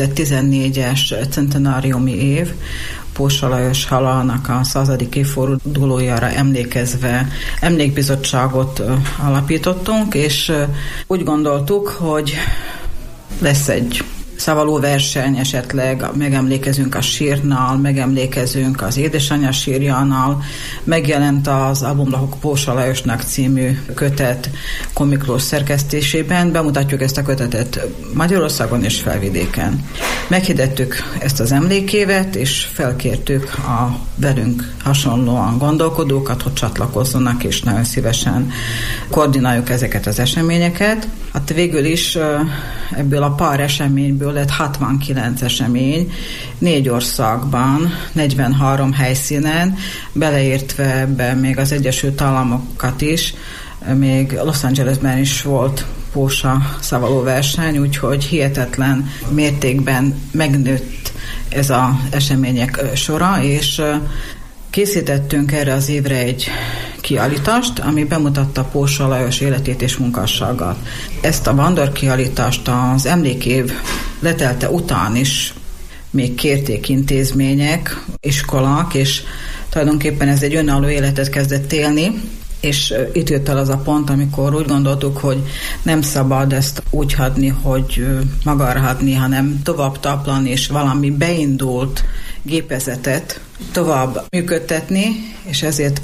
2014-es centenáriumi év, Pósa Lajos halálának a 100. évfordulójára emlékezve emlékbizottságot alapítottunk, és úgy gondoltuk, hogy lesz egy szavaló verseny, esetleg megemlékezünk a sírnál, megemlékezünk az édesanyja sírjánál, megjelent az Albumlapok Pósa Lajosnak című kötet Komiklós szerkesztésében, bemutatjuk ezt a kötetet Magyarországon és felvidéken. Meghirdettük ezt az emlékévet, és felkértük a velünk hasonlóan gondolkodókat, hogy csatlakozzanak, és nagyon szívesen koordináljuk ezeket az eseményeket. Hát végül is ebből a pár eseményből lett 69 esemény, 4 országban, 43 helyszínen, beleértve ebbe még az Egyesült Államokat is, még Los Angelesben is volt Pósa szavaló verseny, úgyhogy hihetetlen mértékben megnőtt ez az események sora, és készítettünk erre az évre egy kiállítást, ami bemutatta Pósa Lajos életét és munkásságát. Ezt a vándorkiállítást az emlékév letelte után is még kérték intézmények, iskolák, és tulajdonképpen ez egy önálló életet kezdett élni, és itt jött el az a pont, amikor úgy gondoltuk, hogy nem szabad ezt úgy hagyni, hogy magára hagyni, hanem tovább taplani, és valami beindult gépezetet tovább működtetni, és ezért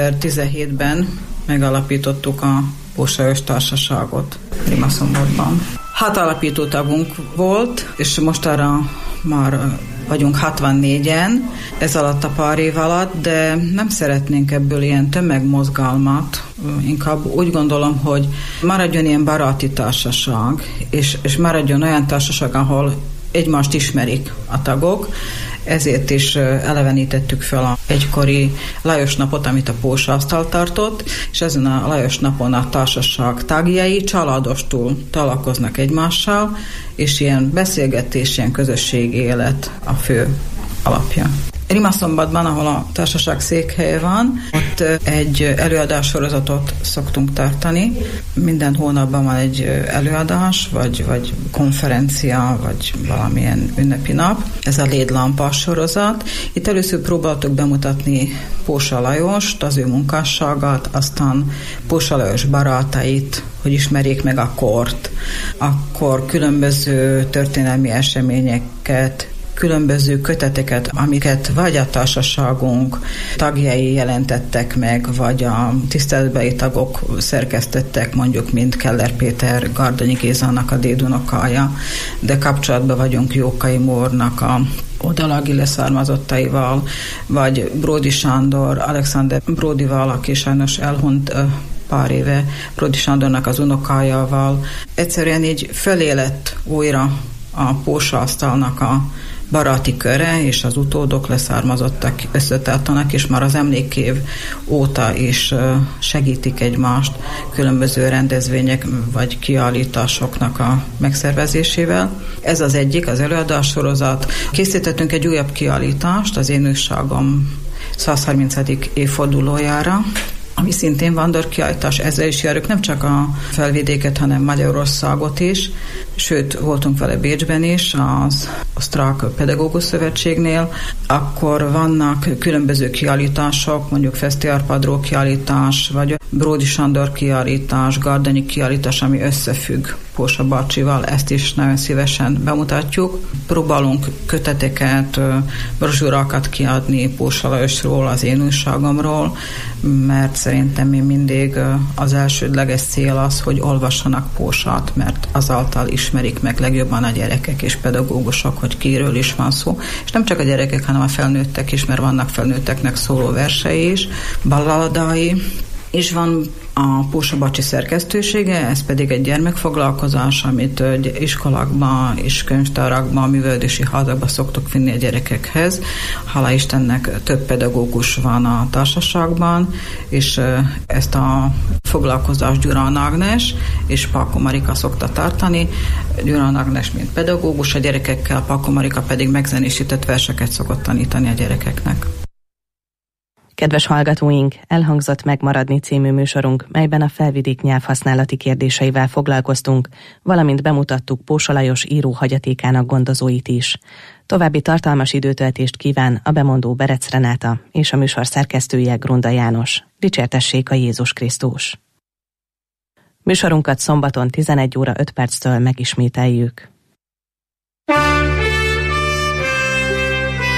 2017-ben megalapítottuk a Pósa Lajos Társaságot Rimaszombatban. 6 alapító tagunk volt, és most arra már vagyunk 64-en, ez alatt a pár év alatt, de nem szeretnénk ebből ilyen tömegmozgalmat. Inkább úgy gondolom, hogy maradjon ilyen baráti társaság, és maradjon olyan társaság, ahol egymást ismerik a tagok, ezért is elevenítettük fel a egykori Lajos napot, amit a Pósa asztal tartott, és ezen a Lajos napon a társaság tagjai családostul találkoznak egymással, és ilyen beszélgetés, ilyen közösségi élet a fő alapja. Rimaszombatban, ahol a társaság székhelye van, ott egy előadássorozatot szoktunk tartani. Minden hónapban van egy előadás, vagy konferencia, vagy valamilyen ünnepi nap. Ez a Lédlampa sorozat. Itt először próbáltuk bemutatni Pósa Lajost, az ő munkásságát, aztán Pósa Lajos barátait, hogy ismerjék meg a kort. Akkor különböző történelmi eseményeket, különböző köteteket, amiket vagy a társaságunk tagjai jelentettek meg, vagy a tiszteletbeli tagok szerkesztettek, mondjuk mint Keller Péter, Gardonyi Gézának a dédunokája, de kapcsolatban vagyunk Jókai Mórnak a oldalagi leszármazottaival, vagy Bródi Sándor, Alexander Bródival, aki sajnos elhunyt pár éve, Bródi Sándornak az unokájával. Egyszerűen így fölélett újra a Pósa asztalnak a baráti köre, és az utódok leszármazottak összetartanak, és már az emlékév óta is segítik egymást különböző rendezvények vagy kiállításoknak a megszervezésével. Ez az egyik, az előadássorozat. Készítettünk egy újabb kiállítást az én újságom 130. évfordulójára, ami szintén vándorkiállítás, ezzel is járjuk nem csak a felvidéket, hanem Magyarországot is, sőt, voltunk vele Bécsben is, az Osztrák Pedagógus Szövetségnél, akkor vannak különböző kiállítások, mondjuk Fesztiárpadró kiállítás, vagy Bródi Sándor kiállítás, Gardonyi kiállítás, ami összefügg Pósa bácsival, ezt is nagyon szívesen bemutatjuk. Próbálunk köteteket, brozsúrákat kiadni Pósa Lajosról, az én újságomról, mert szerintem mi mindig az elsődleges cél az, hogy olvassanak Pósát, mert azáltal ismerik meg legjobban a gyerekek és pedagógusok, hogy kiről is van szó. És nem csak a gyerekek, hanem a felnőttek is, mert vannak felnőtteknek szóló versei is, balladái, És van a Pósa bácsi szerkesztősége, ez pedig egy gyermekfoglalkozás, amit iskolákban és könyvtárakban, művelődési házakban szoktuk vinni a gyerekekhez. Hála Istennek több pedagógus van a társaságban, és ezt a foglalkozást Gyurán Ágnes és Páko Marika szokta tartani. Gyurán Ágnes, mint pedagógus a gyerekekkel, Páko Marika pedig megzenésített verseket szokott tanítani a gyerekeknek. Kedves hallgatóink, elhangzott Megmaradni című műsorunk, melyben a Felvidék nyelvhasználati kérdéseivel foglalkoztunk, valamint bemutattuk Pósa Lajos író hagyatékának gondozóit is. További tartalmas időtöltést kíván a bemondó Berec Renáta és a műsor szerkesztője Grunda János. Dicsértessék a Jézus Krisztus! Műsorunkat szombaton 11 óra 5 perctől megismételjük.